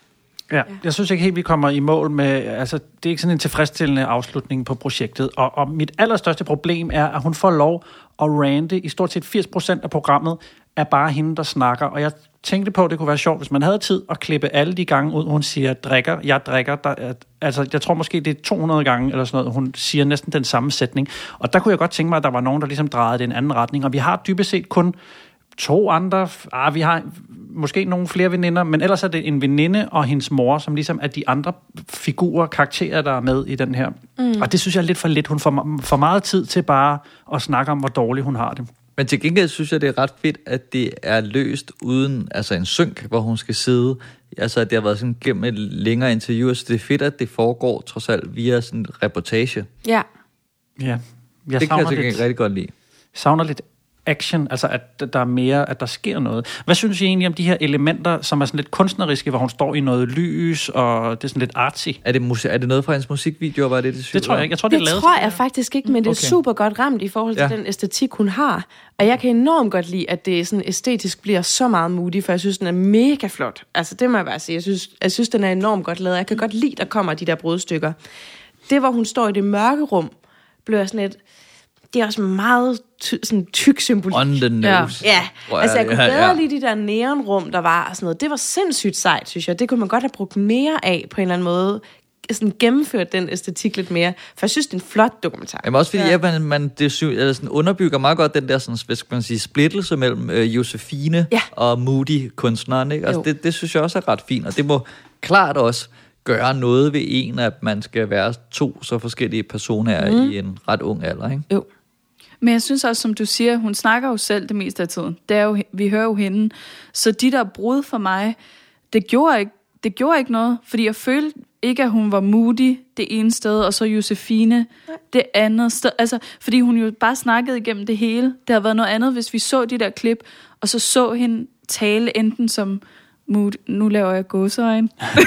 Ja, jeg synes ikke helt, vi kommer i mål med, altså det er ikke sådan en tilfredsstillende afslutning på projektet, og, og mit allerstørste problem er, at hun får lov at rante i stort set firs procent af programmet, er bare hende, der snakker, og jeg tænkte på, at det kunne være sjovt, hvis man havde tid at klippe alle de gange ud, hun siger, drikker, jeg drikker, der, altså jeg tror måske, det er to hundrede gange, eller sådan noget, hun siger næsten den samme sætning, og der kunne jeg godt tænke mig, at der var nogen, der ligesom drejede det i en anden retning, og vi har dybest set kun to andre, ah, vi har måske nogle flere veninder, men ellers er det en veninde og hendes mor, som ligesom er de andre figurer, karakterer, der er med i den her. Mm. Og det synes jeg er lidt for lidt. Hun får for meget tid til bare at snakke om, hvor dårligt hun har det. Men til gengæld synes jeg, det er ret fedt, at det er løst uden altså en synk, hvor hun skal sidde. Altså, at det har været sådan gennem et længere interview, så det er fedt, at det foregår trods alt via sådan en reportage. Ja. Ja. Jeg det kan jeg til gengæld rigtig godt lide. Savner lidt action, altså at der er mere, at der sker noget. Hvad synes I egentlig om de her elementer, som er sådan lidt kunstneriske, hvor hun står i noget lys, og det er sådan lidt artsy? Er det, musik- er det noget fra hendes musikvideo, var det det? Det tror jeg ikke. Jeg tror, det, det er lavet tror jeg faktisk ikke, men det er okay. Super godt ramt i forhold til ja. Den æstetik, hun har. Og jeg kan enormt godt lide, at det sådan æstetisk bliver så meget Moody, for jeg synes, den er mega flot. Altså, det må jeg bare sige. Jeg synes, jeg synes den er enormt godt lavet. Jeg kan godt lide, der kommer de der brudstykker. Det, hvor hun står i det mørke rum, bliver sådan et... Det er også meget ty- sådan tyk symbolik. On the nose. Ja, ja. Altså jeg kunne bedre ja, ja. lide de der neonrum, der var og sådan noget. Det var sindssygt sejt, synes jeg. Det kunne man godt have brugt mere af på en eller anden måde. Sådan gennemført den æstetik lidt mere. For jeg synes, det er en flot dokumentar. Jamen også fordi, ja. Ja, man, man det sy- eller sådan underbygger meget godt den der sådan, hvad skal man sige, splittelse mellem øh, Josefine ja. Og Moody-kunstneren. Ikke? Altså, det, det synes jeg også er ret fint, og det må klart også gøre noget ved en, at man skal være to så forskellige personer mm. i en ret ung alder, ikke? Jo. Men jeg synes også, som du siger, hun snakker jo selv det meste af tiden. Det er jo, vi hører jo hende. Så de der brud for mig, det gjorde ikke, det gjorde ikke noget, fordi jeg følte ikke, at hun var Moody det ene sted, og så Josefine det andet sted. Altså, fordi hun jo bare snakkede igennem det hele. Det havde været noget andet, hvis vi så de der klip, og så så hende tale enten som Moody. Nu laver jeg gåseøjne.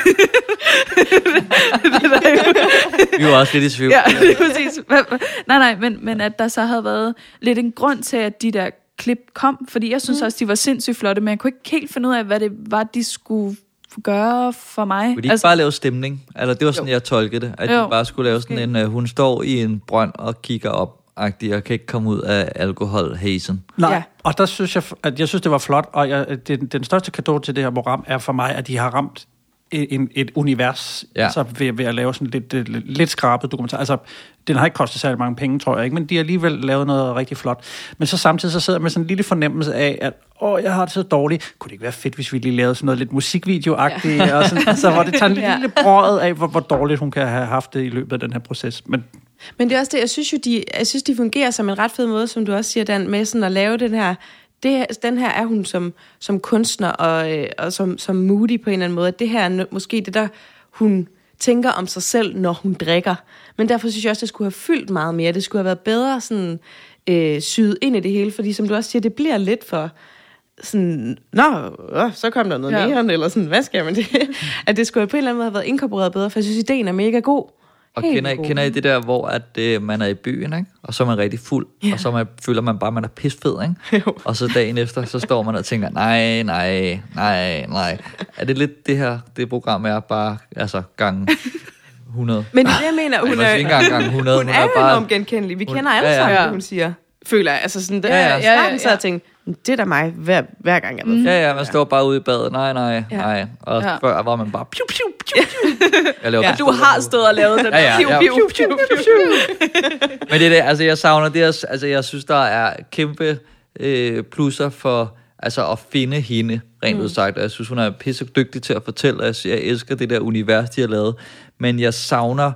Vi var også lidt i tvivl. Ja, det er præcis. Nej, nej, men, men at der så havde været lidt en grund til, at de der klip kom, fordi jeg synes mm. også, de var sindssygt flotte, men jeg kunne ikke helt finde ud af, hvad det var, de skulle gøre for mig. Kunne de ikke altså, bare lave stemning? Eller det var sådan, jo. Jeg tolkede det, at jo. De bare skulle lave sådan okay. en, uh, hun står i en brønd og kigger op, agtig, og kan ikke komme ud af alkoholhazen. Nej, ja. Og der synes jeg, at jeg synes, det var flot, og jeg, det, den største cadeau til det her program er for mig, at de har ramt En, et univers, ja. Altså ved, ved at lave sådan lidt, lidt, lidt skrabet dokumentar. Altså, den har ikke kostet særlig mange penge, tror jeg ikke, men de har alligevel lavet noget rigtig flot. Men så samtidig så sidder jeg med sådan en lille fornemmelse af, at åh, jeg har det så dårligt. Kunne det ikke være fedt, hvis vi lige lavede sådan noget lidt musikvideo-agtigt, ja. Og sådan, altså, hvor det tager en ja. Lille brød af, hvor, hvor dårligt hun kan have haft det i løbet af den her proces. Men, men det er også det, jeg synes jo, de, jeg synes, de fungerer som en ret fed måde, som du også siger, Dan, med sådan at lave den her. Det, den her er hun som, som kunstner og, øh, og som, som Moody på en eller anden måde. Det her er måske det, der hun tænker om sig selv, når hun drikker. Men derfor synes jeg også, det skulle have fyldt meget mere. Det skulle have været bedre sådan, øh, syet ind i det hele, fordi som du også siger, det bliver lidt for sådan, nå, øh, så kom der noget ja. Neon, eller sådan, hvad skal man det? At det skulle på en eller anden måde have været inkorporeret bedre, for jeg synes, ideen er mega god. Og kender I, kender I det der, hvor at, øh, man er i byen, ikke? Og så er man rigtig fuld, ja. Og så man, føler man bare, at man er pisfed, ikke? Og så dagen efter, så står man og tænker, nej, nej, nej, nej. Er det lidt det her, det program er bare, altså, gang hundrede? Men det jeg mener, hun, er, ikke gang, gang hundrede, hun, hun er jo bare enormt genkendelig. Vi hun, kender alle sammen, ja, ja. Hun siger. Føler jeg, altså sådan, det ja, ja, ja, ja, ja. Så jeg tænkte, det er da mig, hver, hver gang jeg var mm. Ja, ja, man står bare ude i badet, nej, nej, ja. nej. Og ja. Før var man bare, piu, piu, piu, piu. Jeg laver ja. Du har stået og lavet den, ja, ja, piu, piu, piu, piu, piu, piu. Men det er det, altså jeg savner det, altså jeg synes, der er kæmpe øh, plusser for, altså at finde hende, rent mm. udsagt. Jeg synes, hun er pisse dygtig til at fortælle, og jeg elsker det der univers, de har lavet. Men jeg savner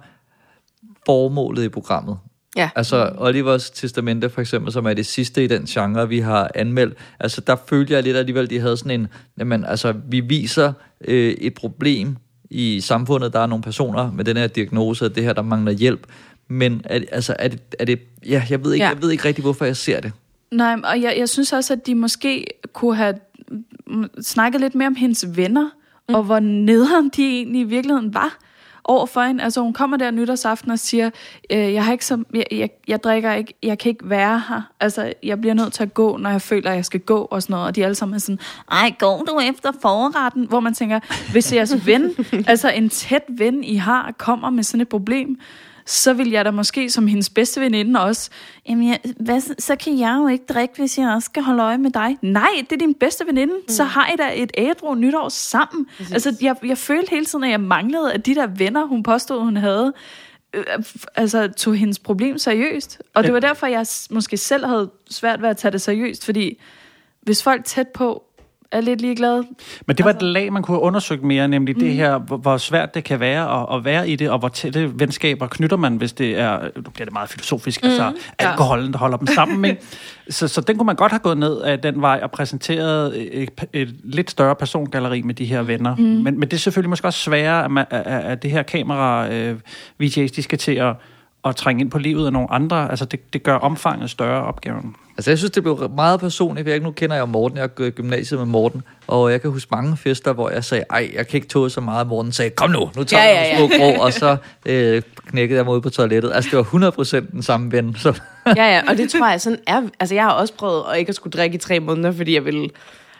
formålet i programmet. Ja. Altså Olivers Testamente for eksempel, som er det sidste i den genre, vi har anmeldt, altså der følte jeg lidt alligevel, de havde sådan en, jamen altså vi viser øh, et problem i samfundet, der er nogle personer med den her diagnose, og det her, der mangler hjælp, men er, altså er det, er det, ja, jeg ved ikke, ja. jeg ved ikke rigtig, hvorfor jeg ser det. Nej, og jeg, jeg synes også, at de måske kunne have snakket lidt mere om hendes venner, mm. og hvor nederen de egentlig i virkeligheden var. over for hende. Altså hun kommer der nytårsaften og siger, øh, jeg har ikke så, jeg, jeg, jeg drikker ikke, jeg kan ikke være her. Altså jeg bliver nødt til at gå, når jeg føler, at jeg skal gå og sådan noget. Og de alle sammen er sådan, ej, går du efter forretten? Hvor man tænker, hvis jeres ven, altså en tæt ven I har, kommer med sådan et problem, så vil jeg da måske som hendes bedste veninde også, jamen jeg, hvad, så kan jeg jo ikke drikke, hvis jeg også skal holde øje med dig. Nej, det er din bedste veninde. Mm. Så har I da et ædru nytår sammen. Præcis. Altså, jeg, jeg følte hele tiden, at jeg manglede, at de der venner, hun påstod, hun havde, øh, altså tog hendes problem seriøst. Og det var derfor, jeg måske selv havde svært ved at tage det seriøst, fordi hvis folk tæt på er lidt ligeglade. Men det var et lag, man kunne have undersøgt mere, nemlig mm. det her, hvor, hvor svært det kan være at, at være i det, og hvor tætte venskaber knytter man, hvis det er, nu bliver det meget filosofisk, mm. altså alkoholen, der holder dem sammen, ikke? Så, så den kunne man godt have gået ned af den vej og præsenteret et, et, et lidt større persongalleri med de her venner. Mm. Men, men det er selvfølgelig måske også sværere, at, man, at, at det her kamera, øh, V J's, de skal til at, at trænge ind på livet af nogle andre. Altså det, det gør omfanget større opgaven. Altså jeg synes, det blev meget personligt, for jeg, nu kender jeg jo Morten, jeg har gået i gymnasiet med Morten, og jeg kan huske mange fester, hvor jeg sagde, ej, jeg kan ikke tåle så meget, Morten sagde, kom nu, nu tager ja, jeg ja, nogle små grå, og så øh, knækkede jeg mig ud på toilettet. Altså det var hundrede procent den samme ven. Så. ja, ja, og det tror jeg sådan er, altså jeg har også prøvet at ikke at skulle drikke i tre måneder, fordi jeg ville,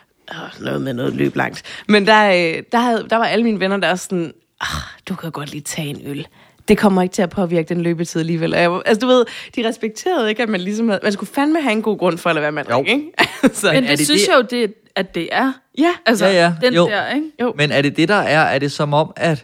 øh, noget med noget løb langt, men der, øh, der, havde, der var alle mine venner, der også sådan, ah, du kan godt lige tage en øl. Det kommer ikke til at påvirke den løbetid alligevel. Altså du ved, de respekterede ikke, at man ligesom havde, man skulle fandme have en god grund for at lade være med at drikke, ikke? Altså, men det, det synes det? Jeg jo, det, at det er. Ja, altså, ja, ja. den jo. der, ikke? Jo. Men er det det, der er? Er det som om, at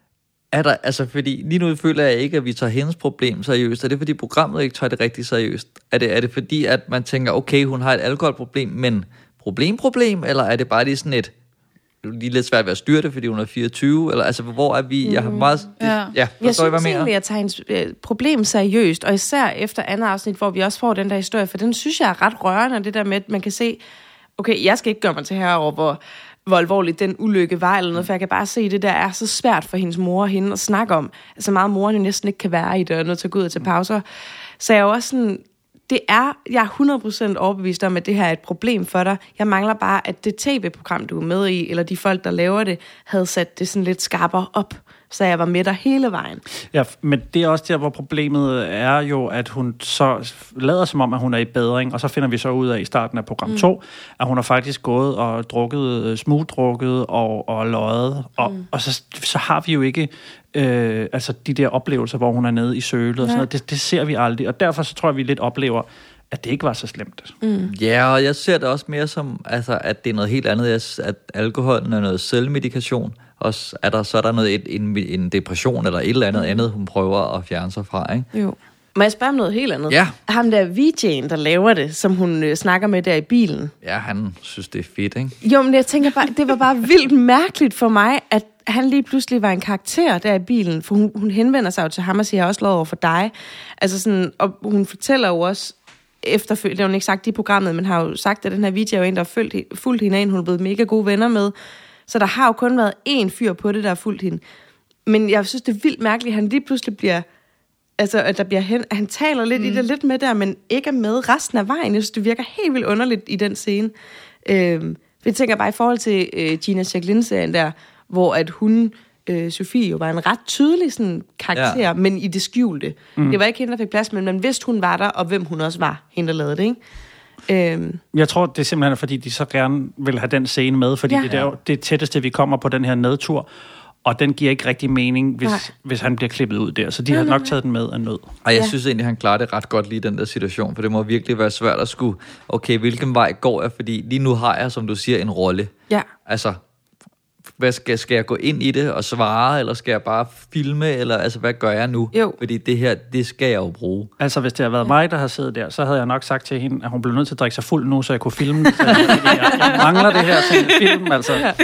er der, altså fordi lige nu føler jeg ikke, at vi tager hendes problem seriøst. Er det fordi programmet ikke tager det rigtig seriøst? Er det, er det fordi, at man tænker, okay, hun har et alkoholproblem, men problem-problem? Eller er det bare lige sådan et, lige lidt svært ved at styre det, fordi hun er fireogtyve, eller altså, hvor er vi? Jeg har meget... Det, ja. ja, jeg synes egentlig, at tage hendes øh, problem seriøst, og især efter andet afsnit, hvor vi også får den der historie, for den synes jeg er ret rørende, det der med, at man kan se, okay, jeg skal ikke gøre mig til herover, hvor, hvor alvorligt den ulykke var, eller noget, for jeg kan bare se, det der er så svært for hendes mor og hende at snakke om. Altså meget moren jo næsten ikke kan være i det, og nødt til at gå ud og tage pauser. Så jeg er jo også sådan... Det er, jeg er hundrede procent overbevist om, at det her er et problem for dig. Jeg mangler bare, at det tv-program, du er med i, eller de folk, der laver det, havde sat det sådan lidt skarpere op, så jeg var med dig hele vejen. Ja, men det er også der, hvor problemet er jo, at hun så lader som om, at hun er i bedring, og så finder vi så ud af i starten af program mm. to, at hun har faktisk gået og drukket, smugdrukket og, og løjet, og, mm. og så, så har vi jo ikke... Øh, altså de der oplevelser, hvor hun er nede i sølet og sådan noget, det, det ser vi aldrig, og derfor så tror jeg, vi lidt oplever, at det ikke var så slemt. Mm. Ja, og jeg ser det også mere som, altså, at det er noget helt andet, at alkoholen er noget selvmedikation, og er der, så er der noget, en, en depression eller et eller andet mm. andet, hun prøver at fjerne sig fra, ikke? Jo. Må jeg spørge om noget helt andet? Ja. Ham der V J'en, der laver det, som hun øh, snakker med der i bilen. Ja, han synes, det er fedt, ikke? Jo, men jeg tænker bare, det var bare vildt mærkeligt for mig, at han lige pludselig var en karakter der i bilen, for hun, hun henvender sig jo til ham og siger, jeg har også lovet over for dig. Altså sådan, og hun fortæller jo også, efterfølgende, det har hun ikke sagt i programmet, men har jo sagt, at den her V J er jo en, der har fulgt, fulgt hende ind, hun er blevet mega gode venner med. Så der har jo kun været én fyr på det, der har fulgt hende. Men jeg synes, det er vildt mærkeligt, at han lige pludselig bliver... Altså, at der bliver hen, at han taler lidt mm. i det, lidt med der, men ikke er med resten af vejen. Jeg synes, det virker helt vildt underligt i den scene. Øhm, jeg tænker bare i forhold til øh, Gina Jacqueline-serien der, hvor at hun, øh, Sofie, jo var en ret tydelig sådan, karakter, ja. Men i det skjulte. Mm. Det var ikke hende, der fik plads, men man vidste, hun var der, og hvem hun også var, hende, der lavede det, ikke? Øhm. Jeg tror, det er simpelthen fordi, de så gerne vil have den scene med, fordi ja. det er det tætteste, vi kommer på den her nedtur. Og den giver ikke rigtig mening, hvis, hvis han bliver klippet ud der. Så de har nok taget den med af nød. Og jeg ja. synes egentlig, han klarer det ret godt lige den der situation. For det må virkelig være svært at skulle... Okay, hvilken vej går jeg? Fordi lige nu har jeg, som du siger, en rolle. Ja. Altså, hvad skal, skal jeg gå ind i det og svare? Eller skal jeg bare filme? Eller altså, hvad gør jeg nu? Jo. Fordi det her, det skal jeg jo bruge. Altså, hvis det havde været mig, der havde siddet der, så havde jeg nok sagt til hende, at hun blev nødt til at drikke sig fuld nu, så jeg kunne filme det. Jeg, jeg mangler det her til en film, altså. Ja.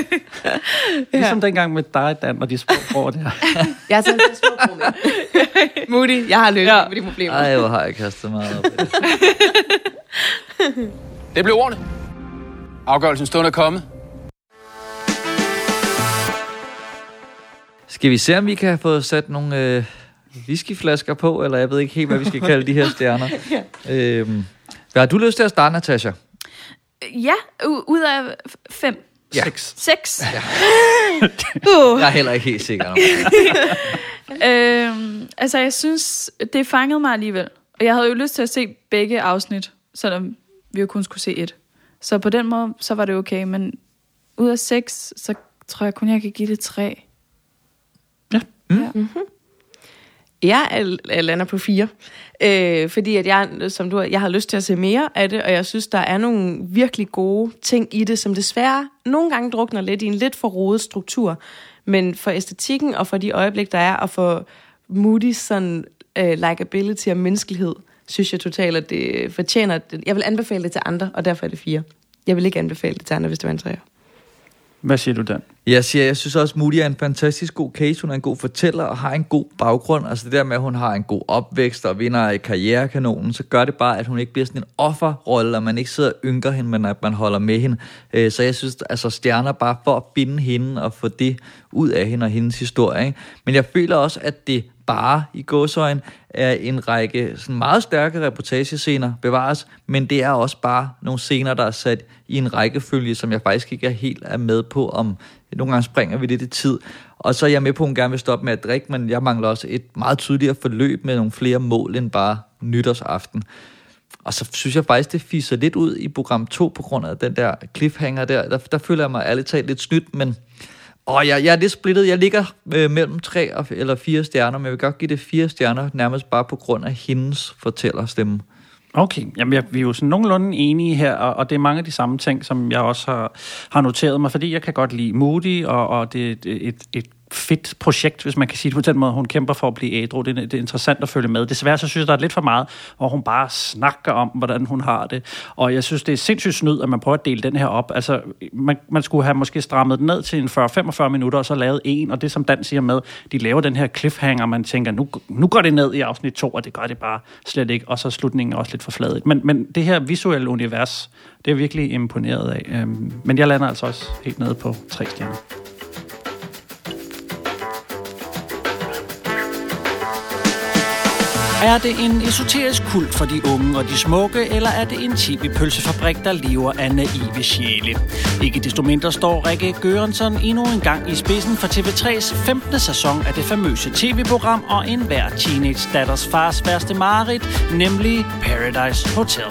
Ligesom dengang med dig, Dan, og de små bror der. Jeg har taget små bror med. Moody, jeg har løst ja. med de problemer. Ej, hvor har jeg kastet meget op. Det blev ordene. Afgørelsen stund er kommet. Skal vi se, om vi kan få sat nogle øh, whiskyflasker på, eller jeg ved ikke helt, hvad vi skal kalde de her stjerner. ja. øhm, hvad har du lyst til at starte, Natasha? Ja, u- ud af fem. Ja. Seks. Seks? Ja. uh. Jeg er heller ikke helt sikker. øhm, altså, jeg synes, det fangede mig alligevel. Og jeg havde jo lyst til at se begge afsnit, selvom vi jo kun skulle se et. Så på den måde, så var det okay. Men ud af seks, så tror jeg kun, jeg kan give det tre. Ja. Mm. Ja. Mm-hmm. Jeg lander på fire, øh, fordi at jeg, som du, jeg har lyst til at se mere af det, og jeg synes, der er nogle virkelig gode ting i det, som desværre nogle gange drukner lidt i en lidt for rodet struktur. Men for æstetikken og for de øjeblik, der er, og for Moody's sådan uh, likability og menneskelighed, synes jeg totalt, at det fortjener det. Jeg vil anbefale det til andre, og derfor er det fire. Jeg vil ikke anbefale det til andre, hvis det var en træer. Hvad siger du, Dan? Jeg siger, jeg synes også, Moody er en fantastisk god case. Hun er en god fortæller og har en god baggrund. Altså det der med, at hun har en god opvækst og vinder i karrierekanonen, så gør det bare, at hun ikke bliver sådan en offerrolle, og man ikke sidder og ynker hende, men at man holder med hende. Så jeg synes, altså stjerner bare for at binde hende og få det ud af hende og hendes historie. Ikke? Men jeg føler også, at det bare i gåseøjne er en række sådan meget stærke reportagescener bevares, men det er også bare nogle scener, der er sat i en rækkefølge, som jeg faktisk ikke er helt er med på, om nogle gange springer vi lidt i tid. Og så er jeg med på, at hun gerne vil stoppe med at drikke, men jeg mangler også et meget tydeligere forløb med nogle flere mål end bare nytårsaften. Og så synes jeg faktisk, det fiser lidt ud i program to på grund af den der cliffhanger der. Der, der føler jeg mig ærligt talt lidt snydt, men åh, jeg, jeg er lidt splittet. Jeg ligger øh, mellem tre og, eller fire stjerner, men jeg vil godt give det fire stjerner, nærmest bare på grund af hendes fortællerstemme. Okay, jamen jeg, vi er jo sådan nogenlunde enige her, og, og det er mange af de samme ting, som jeg også har, har noteret mig, fordi jeg kan godt lide Moody, og, og det er et, et, et fedt projekt, hvis man kan sige det på den måde. Hun kæmper for at blive ædru. Det, det er interessant at følge med. Desværre så synes jeg, der er lidt for meget, hvor hun bare snakker om, hvordan hun har det. Og jeg synes, det er sindssygt snyd, at man prøver at dele den her op. Altså, man, man skulle have måske strammet den ned til en fyrre til femogfyrre minutter, og så lavet en, og det som Dan siger med, de laver den her cliffhanger, man tænker, nu, nu går det ned i afsnit to, og det gør det bare slet ikke. Og så slutningen er også lidt forfladet. Men, men det her visuelle univers, det er jeg virkelig imponeret af. Men jeg lander altså også helt nede på tre stjerner. Er det en esoterisk kult for de unge og de smukke, eller er det en tv-pølsefabrik, der lever af naive sjæle? Ikke desto mindre står Rikke Göransson endnu en gang i spidsen for T V tre's femtende sæson af det famøse tv-program og enhver teenage-datters fars værste mareridt, nemlig Paradise Hotel.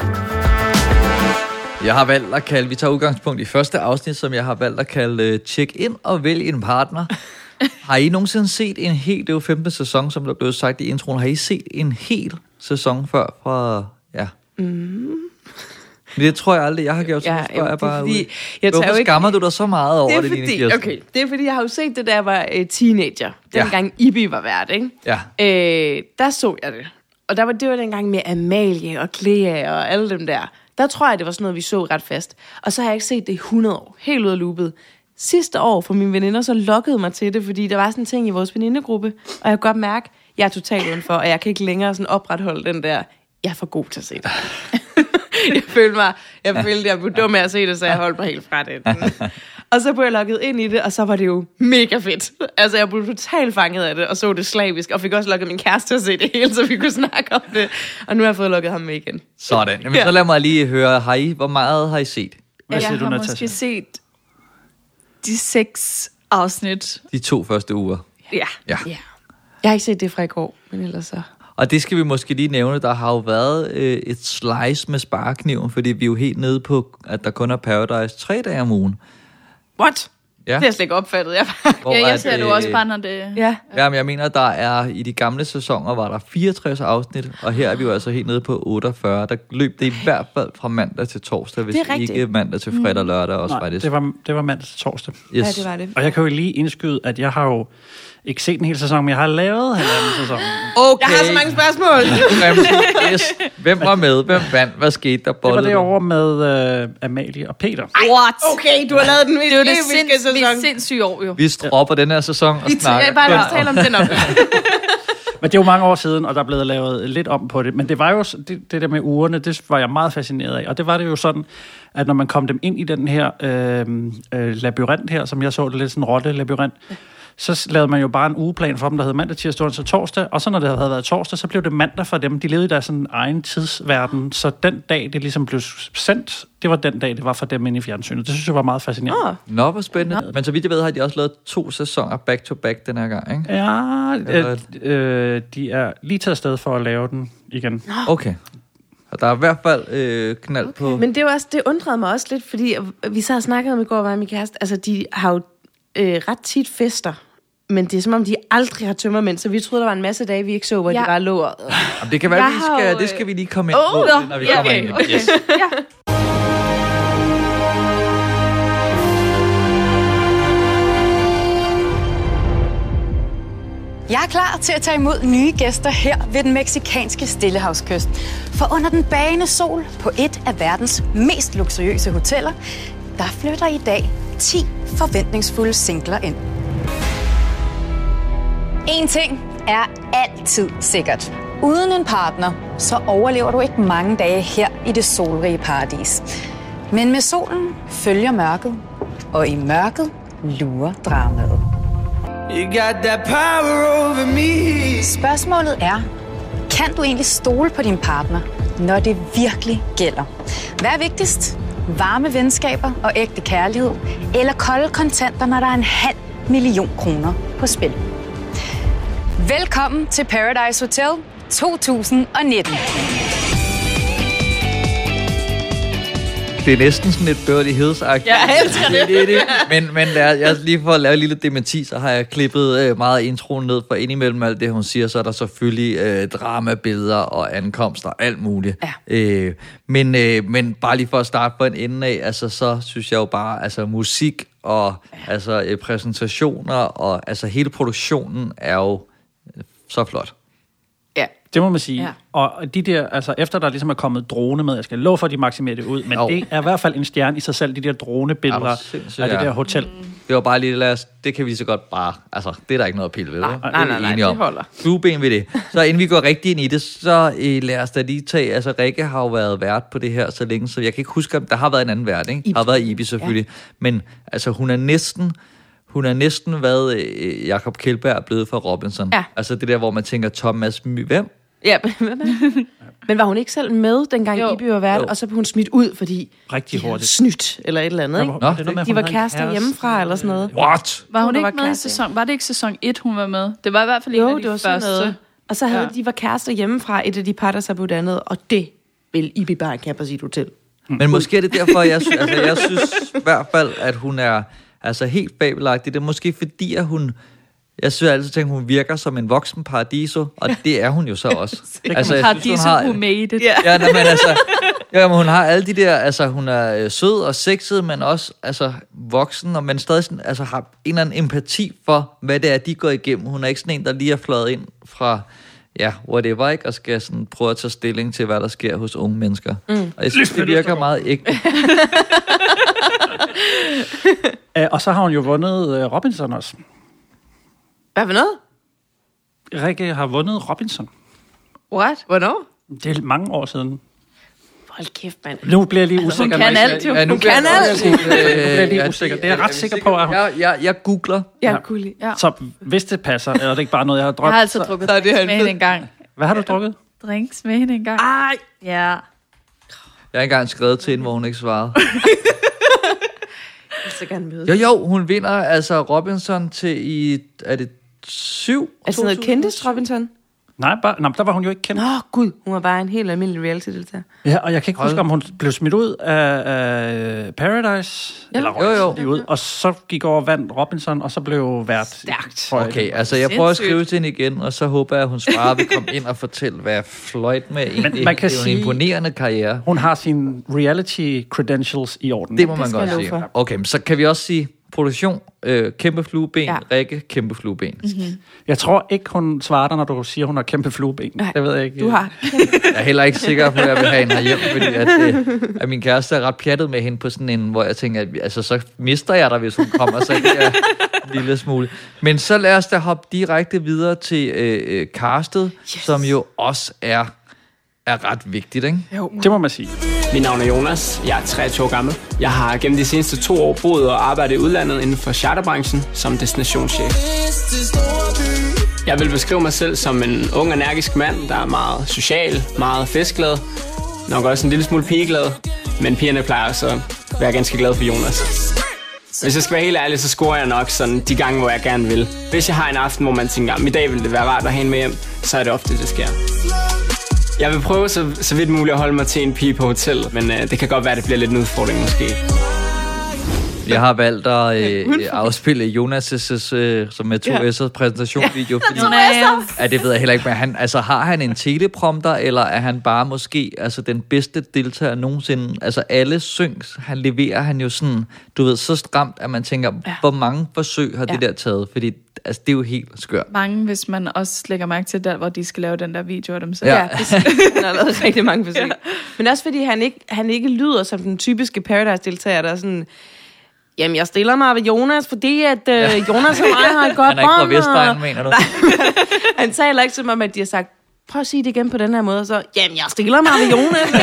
Jeg har valgt at kalde, vi tager udgangspunkt i første afsnit, som jeg har valgt at kalde uh, Check ind og vælg en partner. Har I nogensinde set en hel, det er jo femte sæson, som der blev sagt i introen, har I set en hel sæson før fra, ja. Mm. Men det tror jeg aldrig, jeg har gjort, så ja, spørger jeg bare fordi, ud. Jeg Hvorfor ikke... skammer du dig så meget over det, det fordi, Line okay, det er fordi, jeg har jo set det, da jeg var uh, teenager. Dengang ja. Ibi var vært, ikke? Ja. Øh, der så jeg det. Og der var, det var dengang med Amalie og Clea og alle dem der. Der tror jeg, det var sådan noget, vi så ret fast. Og så har jeg ikke set det i hundrede år. Helt ud af loopet. Sidste år for mine veninder, så lokkede mig til det, fordi der var sådan en ting i vores venindegruppe, og jeg kan godt mærke, at jeg er totalt udenfor, og jeg kan ikke længere sådan opretholde den der, jeg er for god til at se det. jeg følte mig, jeg følte, jeg blev dum med at se det, så jeg holdt mig helt fra det. Og så blev jeg lukket ind i det, og så var det jo mega fedt. Altså, jeg blev totalt fanget af det, og så det slavisk, og fik også lukket min kæreste til at se det hele, så vi kunne snakke om det. Og nu har jeg fået lukket ham med igen. Sådan. Jamen, ja. Så lad mig lige høre, har I, hvor meget har I set? Hvad siger jeg du, har Natasha? Måske set de seks afsnit. De to første uger. Ja. ja. ja. Jeg har ikke set det fra i går, men ellers så... Og det skal vi måske lige nævne, der har jo været øh, et slice med sparekniven, fordi vi er jo helt nede på, at der kun er Paradise tre dage om ugen. What? Ja. Det har jeg slet ikke opfattet. Jeg Hvor ja, jeg ser det jo også bare, når det... Ja. Ja, men jeg mener, der er i de gamle sæsoner, var der fireogtres afsnit, og her er vi jo altså helt nede på otteogfyrre. Der løb det i hvert fald fra mandag til torsdag, hvis ikke mandag til fredag og lørdag også Nej, faktisk. det var, det var mandag til torsdag. Yes. Ja, det var det. Og jeg kan jo lige indskyde, at jeg har jo ikke set en hel sæson, men jeg har lavet halvanden sæson. Okay. Jeg har så mange spørgsmål. yes. Hvem var med? Hvem vandt? Hvad skete der? Det var det over med uh, Amalie og Peter. What? Okay, du har lavet den det er jo det sinds- sæson. Det er sindssygt år jo. Vi stropper ja. den her sæson og snakker. Jeg bare også tale om den op. Men det er jo mange år siden, og der er blevet lavet lidt om på det. Men det var jo det, det der med ugerne, det var jeg meget fascineret af. Og det var det jo sådan, at når man kom dem ind i den her øh, øh, labyrint her, som jeg så det lidt sådan en rotte-labyrint, så lavede man jo bare en ugeplan for dem, der hed mandag, tirsdag, onsdag, torsdag, og så når det havde været torsdag, så blev det mandag for dem. De levede i deres sådan egen tidsverden, så den dag, det ligesom blev sendt, det var den dag, det var for dem inde i fjernsynet. Det synes jeg var meget fascinerende. Oh. Nå, hvor spændende. Nå. Men så vidt jeg ved, har de også lavet to sæsoner back-to-back den her gang, ikke? Ja, øh, øh, de er lige taget afsted for at lave den igen. Okay. Og der er i hvert fald øh, knald okay. på... Men det, var også, det undrede mig også lidt, fordi vi så har snakket om i går, var min kæreste, altså de har jo øh, ret tit fester, men det er som om, de aldrig har tømmermænd, så vi troede, der var en masse dage, vi ikke så, hvor ja. de bare lå. Og... Jamen, det kan være, vi skal, jo, det skal vi lige komme ind på, oh, når vi kommer okay, ind. Okay. Yes. Ja. Jeg er klar til at tage imod nye gæster her ved den meksikanske Stillehavskyst. For under den bagende sol på et af verdens mest luksuriøse hoteller, der flytter i dag ti forventningsfulde singler ind. En ting er altid sikkert. Uden en partner, så overlever du ikke mange dage her i det solrige paradis. Men med solen følger mørket, og i mørket lurer dramaet. You got that power over me. Spørgsmålet er, kan du egentlig stole på din partner, når det virkelig gælder? Hvad er vigtigst? Varme venskaber og ægte kærlighed? Eller kolde kontanter, når der er en halv million kroner på spil? Velkommen til Paradise Hotel to tusind nitten. Det er næsten sådan et Beverly Hills-agtigt. Jeg elsker det. det, det. Men, men der, jeg, lige for at lave en lille dementi, så har jeg klippet øh, meget introen ned, for indimellem alt det, hun siger, så er der selvfølgelig øh, dramabilleder og ankomster, alt muligt. Ja. Øh, men, øh, men bare lige for at starte på en ende af, altså, så synes jeg jo bare, altså musik og ja. altså, øh, præsentationer og altså hele produktionen er jo så flot. Ja. Det må man sige. Ja. Og de der, altså efter der ligesom er kommet drone med, jeg skal love for, at de maksimerer det ud, men jo. Det er i hvert fald en stjerne i sig selv, de der dronebilleder ja, af det der hotel. Mm. Det var bare lige, lad os, det kan vi så godt bare, altså det er der ikke noget at pille ved. Nej, nej, nej, nej, det holder. Flueben ved det. Så inden vi går rigtig ind i det, så eh, lad os da lige tage, altså Rikke har jo været vært på det her så længe, så jeg kan ikke huske, om der har været en anden vært, ikke? Der har været Ibi selvfølgelig, ja. Men altså hun er næsten... Hun er næsten, hvad øh, Jakob Kjeldberg er blevet for Robinson. Ja. Altså det der, hvor man tænker, Thomas, hvem? Ja, men var hun ikke selv med, dengang jo. Ibi var vært, og så blev hun smidt ud, fordi rigtig hurtigt snydt, eller et eller andet, ikke? Nå, det, de var kærester hjemmefra, eller sådan noget. What? Var hun, hun ikke var med i sæson? Var det ikke sæson et, hun var med? Det var i hvert fald en jo, af de det første. Noget. Og så havde ja. de var kærester hjemmefra, et af de par, der så blev dannet, og det vil Ibi bare ikke have på sit hotel. Men måske er det derfor, jeg, sy- altså, jeg synes i hvert fald, at hun er altså helt fabelagtig. Det er måske fordi, at hun... Jeg synes altid, at hun virker som en voksen Paradiso, og det er hun jo så også. altså, jeg Paradiso, synes, hun har, who made it. Ja, nej, men altså... Ja, men hun har alle de der... Altså, hun er øh, sød og sexet, men også altså, voksen, og man stadig sådan, altså, har en eller anden empati for, hvad det er, de går igennem. Hun er ikke sådan en, der lige er fløjet ind fra... Ja, whatever, ikke? Og skal sådan prøve at tage stilling til, hvad der sker hos unge mennesker. Mm. Og jeg synes, det virker meget ægte. Og så har hun jo vundet uh, Robinson også. Hvad for noget? Rikke har vundet Robinson. What? Hvornår? Det er mange år siden. Hold kæft, mand. Nu bliver jeg lige altså, usikker. Hun kan alt, jo. Ja, nu hun kan alt. Nu bliver jeg lige usikker. Det er jeg ret sikker på, at hun... Jeg, jeg, jeg googler. Ja, cool. Ja. Så hvis det passer, er det ikke bare noget, jeg har drukket? Jeg har altid drukket drinks med hende en gang. Hvad har du drukket? Drinks med hende en gang. Ej! Ja. Jeg har engang skrevet til hende, hvor hun ikke svarede. Jeg så gerne møde. Jo, jo, hun vinder altså Robinson til i... Er det syv? Altså noget kendtes Robinson? Nej, bare, nej, der var hun jo ikke kendt. Åh, oh, gud. Hun var bare en helt almindelig reality-deltager. Ja, og jeg kan ikke huske, om hun blev smidt ud af, af Paradise. Ja. Eller jo, jo. Ud, og så gik over vandt Robinson, og så blev vært... Stærkt. Okay, altså jeg prøver at skrive til hende igen, og så håber jeg, at hun svarer, vil komme ind og fortælle, hvad jeg fløjt med egentlig. Men man kan det er jo sige, en imponerende karriere. Hun har sine reality credentials i orden. Det må man godt sige. Okay, så kan vi også sige... Produktion, øh, kæmpe flueben, ja. Rikke, kæmpe flueben. Mm-hmm. Jeg tror ikke, hun svarer dig, når du siger, hun har kæmpe flueben. Nej, det ved jeg ikke. Du har. Jeg er heller ikke sikker på, at jeg vil have hende herhjemme, fordi at, øh, at min kæreste er ret pjattet med hende på sådan en, hvor jeg tænker, at altså, så mister jeg dig, hvis hun kommer, så det er en lille smule. Men så lad os da hoppe direkte videre til øh, castet, yes. som jo også er, er ret vigtigt, ikke? Jo. Det må man sige. Mit navn er Jonas. Jeg er treogtyve år gammel. Jeg har gennem de seneste to år boet og arbejdet i udlandet inden for charterbranchen som destinationschef. Jeg vil beskrive mig selv som en ung, energisk mand, der er meget social, meget festglad, nok også en lille smule pigeglad, men pigerne plejer også at være ganske glade for Jonas. Hvis jeg skal være helt ærlig, så scorer jeg nok sådan de gange, hvor jeg gerne vil. Hvis jeg har en aften, hvor man tænker, i dag vil det være rart at have en med hjem, så er det ofte, det sker. Jeg vil prøve så, så vidt muligt at holde mig til en pige på hotel, men øh, det kan godt være, at det bliver lidt en udfordring måske. Jeg har valgt at øh, afspille Jonas' øh, som med to ja. S'ers præsentationsvideo. Fordi, ja, det ved jeg heller ikke, men han, altså, har han en teleprompter, eller er han bare måske altså, den bedste deltager nogensinde? Altså alle syngs, han leverer han jo sådan, du ved, så stramt, at man tænker, ja. Hvor mange forsøg har ja. Det der taget? Fordi altså, det er jo helt skørt. Mange, hvis man også lægger mærke til der, hvor de skal lave den der video af dem selv. Ja, han har lavet rigtig mange forsøg. Ja. Men også fordi han ikke, han ikke lyder som den typiske Paradise-deltager, der er sådan... Jamen, jeg stiller mig ved Jonas, fordi at øh, Jonas og mig har et godt bånd. Han er ikke fra Vestegn, mener du? Han taler ikke som om, at de har sagt, prøv at sige det igen på den her måde, så, jamen, jeg stiller mig ved Jonas.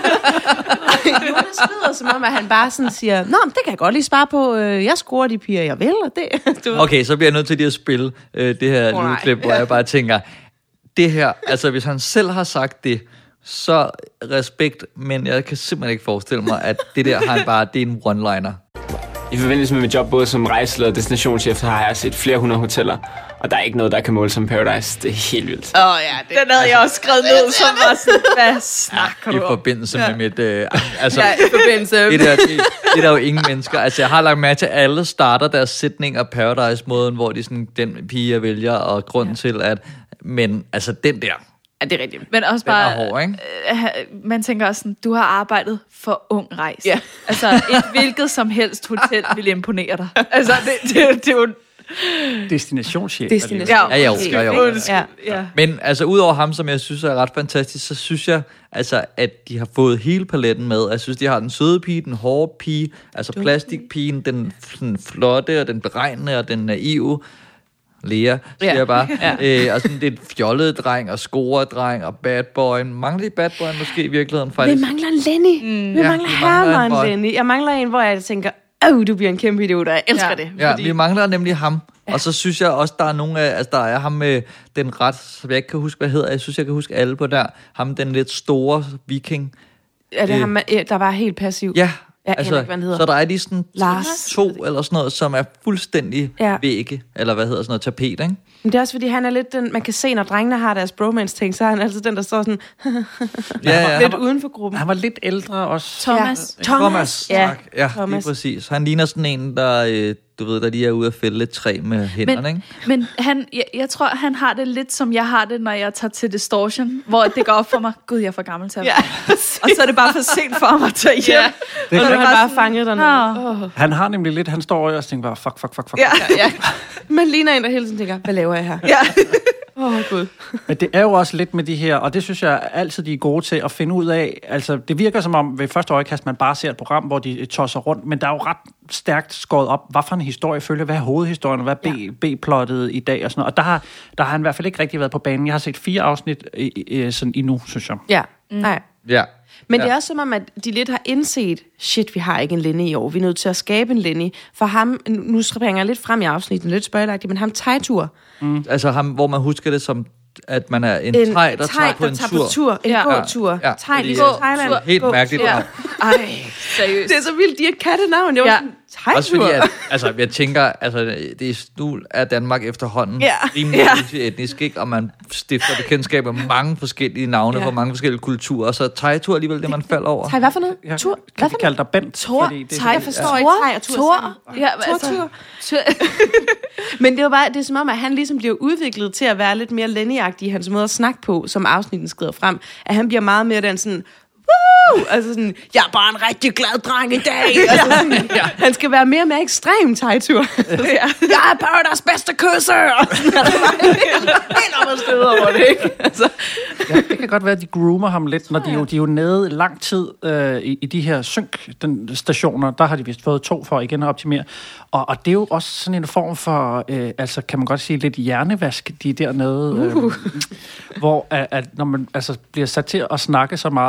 Jonas lyder som om, at han bare sådan siger, nå, det kan jeg godt lige spare på, jeg scorer de piger, jeg vil, og det... Okay, så bliver jeg nødt til lige at spille øh, det her oh, lydklip, hvor jeg bare tænker, det her, altså hvis han selv har sagt det, så respekt, men jeg kan simpelthen ikke forestille mig, at det der har han bare, det er en one-liner. I forbindelse med mit job, både som rejseleder og destinationschef, har jeg set flere hundrede hoteller. Og der er ikke noget, der kan måle som Paradise. Det er helt vildt. Åh oh, ja, det, den havde jeg også skrevet ned, som var sådan, hvad snakker ja, du i forbindelse ja. med mit... Øh, altså, ja, i forbindelse. Det der, det, det der er jo ingen mennesker. Altså, jeg har lagt mærke til, at alle starter deres sætninger Paradise-måden, hvor de sådan, den pige jeg vælger, og grunden ja. Til at... Men altså, den der... Ja, det er rigtigt. Men også bare, hård, ikke? Øh, man tænker også sådan, du har arbejdet for Ung Rejs. Ja. Altså, et hvilket som helst hotel vil imponere dig. Altså, det, det, det er jo... Destinationschef. Destination. Ja, jeg elsker jo. Ja. Ja. Men altså, udover ham, som jeg synes er ret fantastisk, så synes jeg, altså, at de har fået hele paletten med. Jeg synes, de har den søde pige, den hårde pige, altså plastikpigen, den, den flotte og den beregnende og den naive. Lea, siger ja. Jeg bare. Ja. Øh, og sådan, det er et fjollet dreng og scoredreng og bad boy. Mangler de bad boy måske i virkeligheden faktisk? Vi mangler en Lenny. Mm. Vi ja, mangler her en, en Lenny. Jeg mangler en, hvor jeg tænker, åh, du bliver en kæmpe idiot, og jeg elsker ja. det. Ja, fordi... vi mangler nemlig ham. Ja. Og så synes jeg også, der er nogle af, altså der er ham med den ret, som jeg ikke kan huske, hvad hedder. Jeg synes, jeg kan huske alle på der. Ham den lidt store viking. Ja, det er øh. ham, der var helt passiv. Ja. Jeg altså, ikke, hvad han hedder. Så der er de sådan Lars. to eller sådan noget, som er fuldstændig ja. Vægge, eller hvad hedder sådan noget, tapet, ikke? Men det er også fordi, han er lidt den, man kan se, når drengene har deres bromance-ting, så er han altid den, der står sådan ja, ja. lidt uden for gruppen. Han var lidt ældre også. Thomas. Ja. Thomas. Thomas. Ja, tak. Ja, Thomas. lige præcis. Han ligner sådan en, der, øh, du ved, der lige er ude at fælde et træ med hænderne, men, ikke? Men han, jeg, jeg tror, han har det lidt, som jeg har det, når jeg tager til Distortion, hvor det går op for mig, gud, jeg er for gammel til at ja. Og så er det bare for sent for ham at tage hjem. Ja. Det, og så er han bare fanget dernede. Oh. Han har nemlig lidt, han står og tænker bare, fuck, fuck, fuck, fuck. Ja, ja. Man ligner en, der hele tiden tænker, hvad laver jeg her? Ja. Åh, oh, Gud. Men det er jo også lidt med de her, og det synes jeg altid, de er gode til at finde ud af. Altså, det virker som om ved første øjekast, man bare ser et program, hvor de tosser rundt, men der er jo ret stærkt skåret op, hvad for en historie følger, hvad er hovedhistorien, hvad er B, ja. B-plottet i dag og sådan noget. Og der har, der har han i hvert fald ikke rigtig været på banen. Jeg har set fire afsnit i, i, sådan endnu, synes jeg. Ja, mm. nej. Ja. Men ja. det er også som om, at de lidt har indset, shit, vi har ikke en Lenny i år. Vi er nødt til at skabe en Lenny. For ham, nu springer jeg lidt frem i afsnitten, lidt spoileragtigt, men ham Tejtur. Mm. Altså ham, hvor man husker det som, at man er en, en tej, der tager på en tager tur. På tur. En ja. gåtur. Ja. Tej, ligesom Thailand. Helt gå. mærkeligt. Ja. Ej, seriøst. Det er så vildt, de ikke kan det navn. Det var ja. Sådan, Tejtur. Også fordi, at, altså, jeg tænker, altså, det er, nu er Danmark efterhånden ja. rimelig ja. Etnisk, ikke? Og man stifter bekendtskab med mange forskellige navne ja. For mange forskellige kulturer. Så Tejtur alligevel det, man falder over. Tej, hvad for noget? Ja, tur? Kan vi kalde dig Bent? Tor. Tej, jeg forstår ikke Tej og tur. Tor. Ja, altså, tur. Men det er jo bare, det er som om, at han ligesom bliver udviklet til at være lidt mere Lenny-agtig i hans måde at snakke på, som afsnitten skrider frem. At han bliver meget mere den sådan, woo! Altså sådan, jeg er bare en rigtig glad dreng i dag. Altså sådan, ja. Han skal være mere og mere ekstrem Tejtur. Ja. Jeg er Paradise bedste kysser! Og sådan, altså, helt op ad stød over det, ikke? Altså. Ja, det kan godt være, at de groomer ham lidt, når de jo, de er jo nede lang tid øh, i, i de her synk-stationer. Der har de vist fået to for igen at optimere. Og, og det er jo også sådan en form for, øh, altså kan man godt sige, lidt hjernevask, de er dernede. Øh, uh. Hvor at, at når man altså, bliver sat til at snakke så meget om Paradise,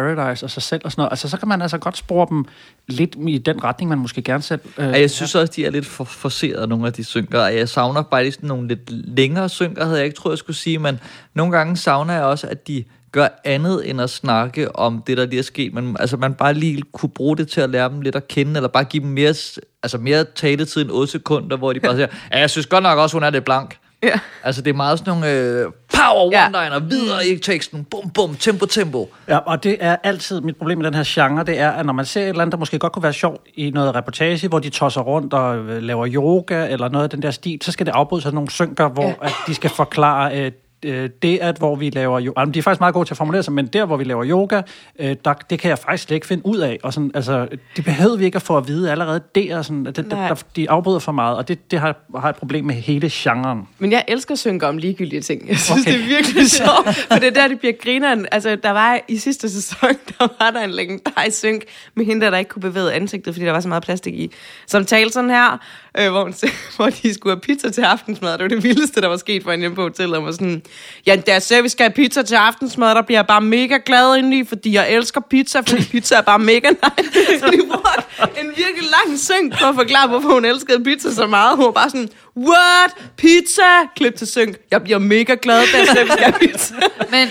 Paradise og sig selv og sådan noget, altså så kan man altså godt spore dem lidt i den retning, man måske gerne selv... Øh, ja, jeg synes også, de er lidt for forceret, nogle af de synker, og jeg savner faktisk nogle lidt længere synker, havde jeg ikke troet, jeg skulle sige, men nogle gange savner jeg også, at de gør andet end at snakke om det, der lige er sket, men altså man bare lige kunne bruge det til at lære dem lidt at kende, eller bare give dem mere, altså mere taletid end otte sekunder, hvor de bare siger, ja, jeg synes godt nok også, hun er lidt blank. Ja. Altså det er meget sådan nogle øh, power one-liner, ja. Videre i teksten, bum bum, tempo tempo. Ja, og det er altid mit problem med den her genre, det er, at når man ser et eller andet, der måske godt kunne være sjovt i noget reportage, hvor de tosser rundt og øh, laver yoga, eller noget af den der stil, så skal det afbrydes af nogle synker, hvor ja. At de skal forklare... Øh, det, at hvor vi laver yoga, de er faktisk meget gode til at formulere sig, men der, hvor vi laver yoga, der, det kan jeg faktisk slet ikke finde ud af. Og sådan, altså, det behøvede vi ikke at få at vide allerede der, sådan, det, der, de afbryder for meget, og det, det har, har et problem med hele genren. Men jeg elsker synker om ligegyldige ting. Jeg synes, okay. Det er virkelig sjovt, for det er der, det bliver grineren. Altså, der var i sidste sæson, der var der en legendarisk synk med hende, der ikke kunne bevæge ansigtet, fordi der var så meget plastik i, som talte sådan her, øh, hvor, hun, hvor de skulle have pizza til aftensmad. Det var det vildeste, der var sket for hende hjemme på hotellet, og var sådan, ja, der ser, vi skal have pizza til aftensmad, der bliver jeg bare mega glad indeni, fordi jeg elsker pizza, fordi pizza er bare mega nice. Så de brugte en virkelig lang synk for at forklare, hvorfor hun elskede pizza så meget. Hun var bare sådan, what? Pizza? Klip til synk. Jeg bliver mega glad, da jeg ser, vi skal have pizza. Men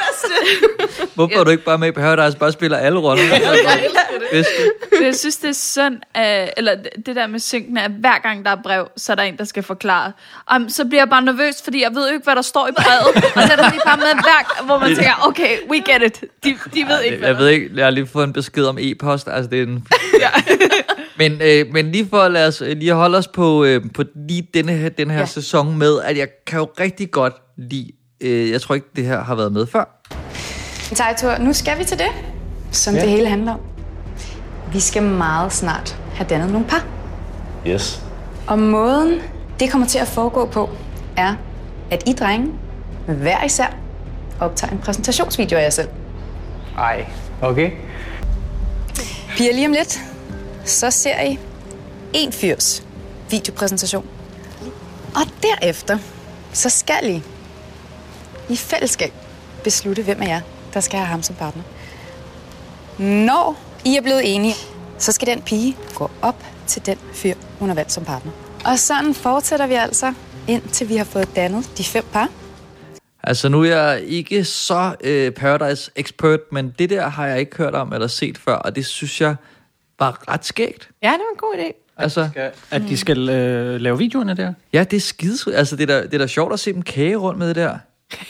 hvorfor er du ikke bare med i Paradise, bare spiller alle roller? Jeg elsker det. Jeg synes, det er synd, at, eller det der med synken, at hver gang der er brev, så er der en, der skal forklare. Um, så bliver jeg bare nervøs, fordi jeg ved jo ikke, hvad der står i brevet. Og så er der lige bare med hver, hvor man tænker, okay, we get it. De, de ved ikke, hvad jeg ved ikke, jeg har lige fået en besked om e-post. Altså, det er en... ja. men, øh, men lige for at lade os, lige holde os på, øh, på lige denne her, denne her ja. sæson med, at jeg kan jo rigtig godt lide, øh, jeg tror ikke, det her har været med før. Tejtur, nu skal vi til det, som ja. det hele handler om. Vi skal meget snart have dannet nogle par. Yes. Og måden, det kommer til at foregå på, er, at I drenge hver især optager en præsentationsvideo af jer selv. Ej, okay. Piger, lige om lidt, så ser I en fyrs videopræsentation. Og derefter, så skal I i fællesskab beslutte, hvem af jer, der skal have ham som partner. Når I er blevet enige, så skal den pige gå op til den fyr, hun har valgt som partner. Og sådan fortsætter vi altså, indtil vi har fået dannet de fem par. Altså nu er jeg ikke så øh, Paradise-expert, men det der har jeg ikke hørt om eller set før, og det synes jeg var ret skægt. Ja, det var en god idé. Altså, at de skal øh, lave videoerne der? Ja, det er skide. Altså, det er, da, det er da sjovt at se dem kage rundt med det der.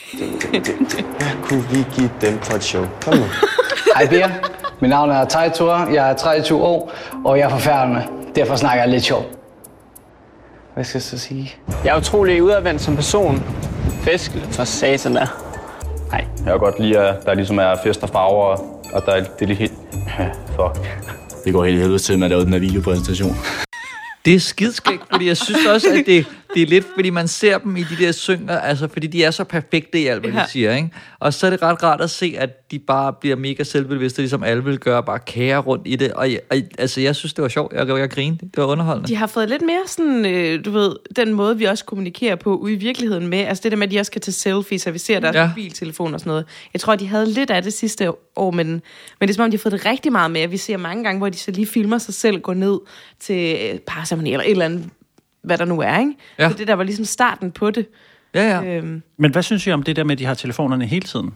Hvad kunne vi give dem for et show? Kom nu. Hej, Bea. Mit navn er Tejtur. Jeg er treogtyve år, og jeg er forfærdende. Derfor snakker jeg lidt sjovt. Hvad skal jeg så sige? Jeg er utrolig udadvendt som person. Fisk for satan der. Nej, jeg kan godt lide, at der ligesom er fest og farver, og der er det er lige helt... Fuck. Det går helt helvede til, med at lave den her videopræsentation. Det er skidskægt, fordi jeg synes også, at det, det er lidt, fordi man ser dem i de der synker, altså fordi de er så perfekte i alt, hvad ja. de siger, ikke? Og så er det ret rart at se, at de bare bliver mega selvbevidste, ligesom alle vil gøre, bare kære rundt i det. Og, og altså, jeg synes, det var sjovt. Jeg, jeg grinede. Det var underholdende. De har fået lidt mere sådan, øh, du ved, den måde, vi også kommunikerer på ude i virkeligheden med. Altså det der med, at de også kan tage selfies, og vi ser deres ja. mobiltelefon og sådan noget. Jeg tror, de havde lidt af det sidste år, men, men det er som om, de har fået det rigtig meget med. Vi ser mange gange, hvor de så lige filmer sig selv, går ned til parceremoni eller et eller andet, hvad der nu er, ikke? Ja. Så det der var ligesom starten på det. Ja, ja. Øhm. Men hvad synes I om det der med, at de har telefonerne hele tiden?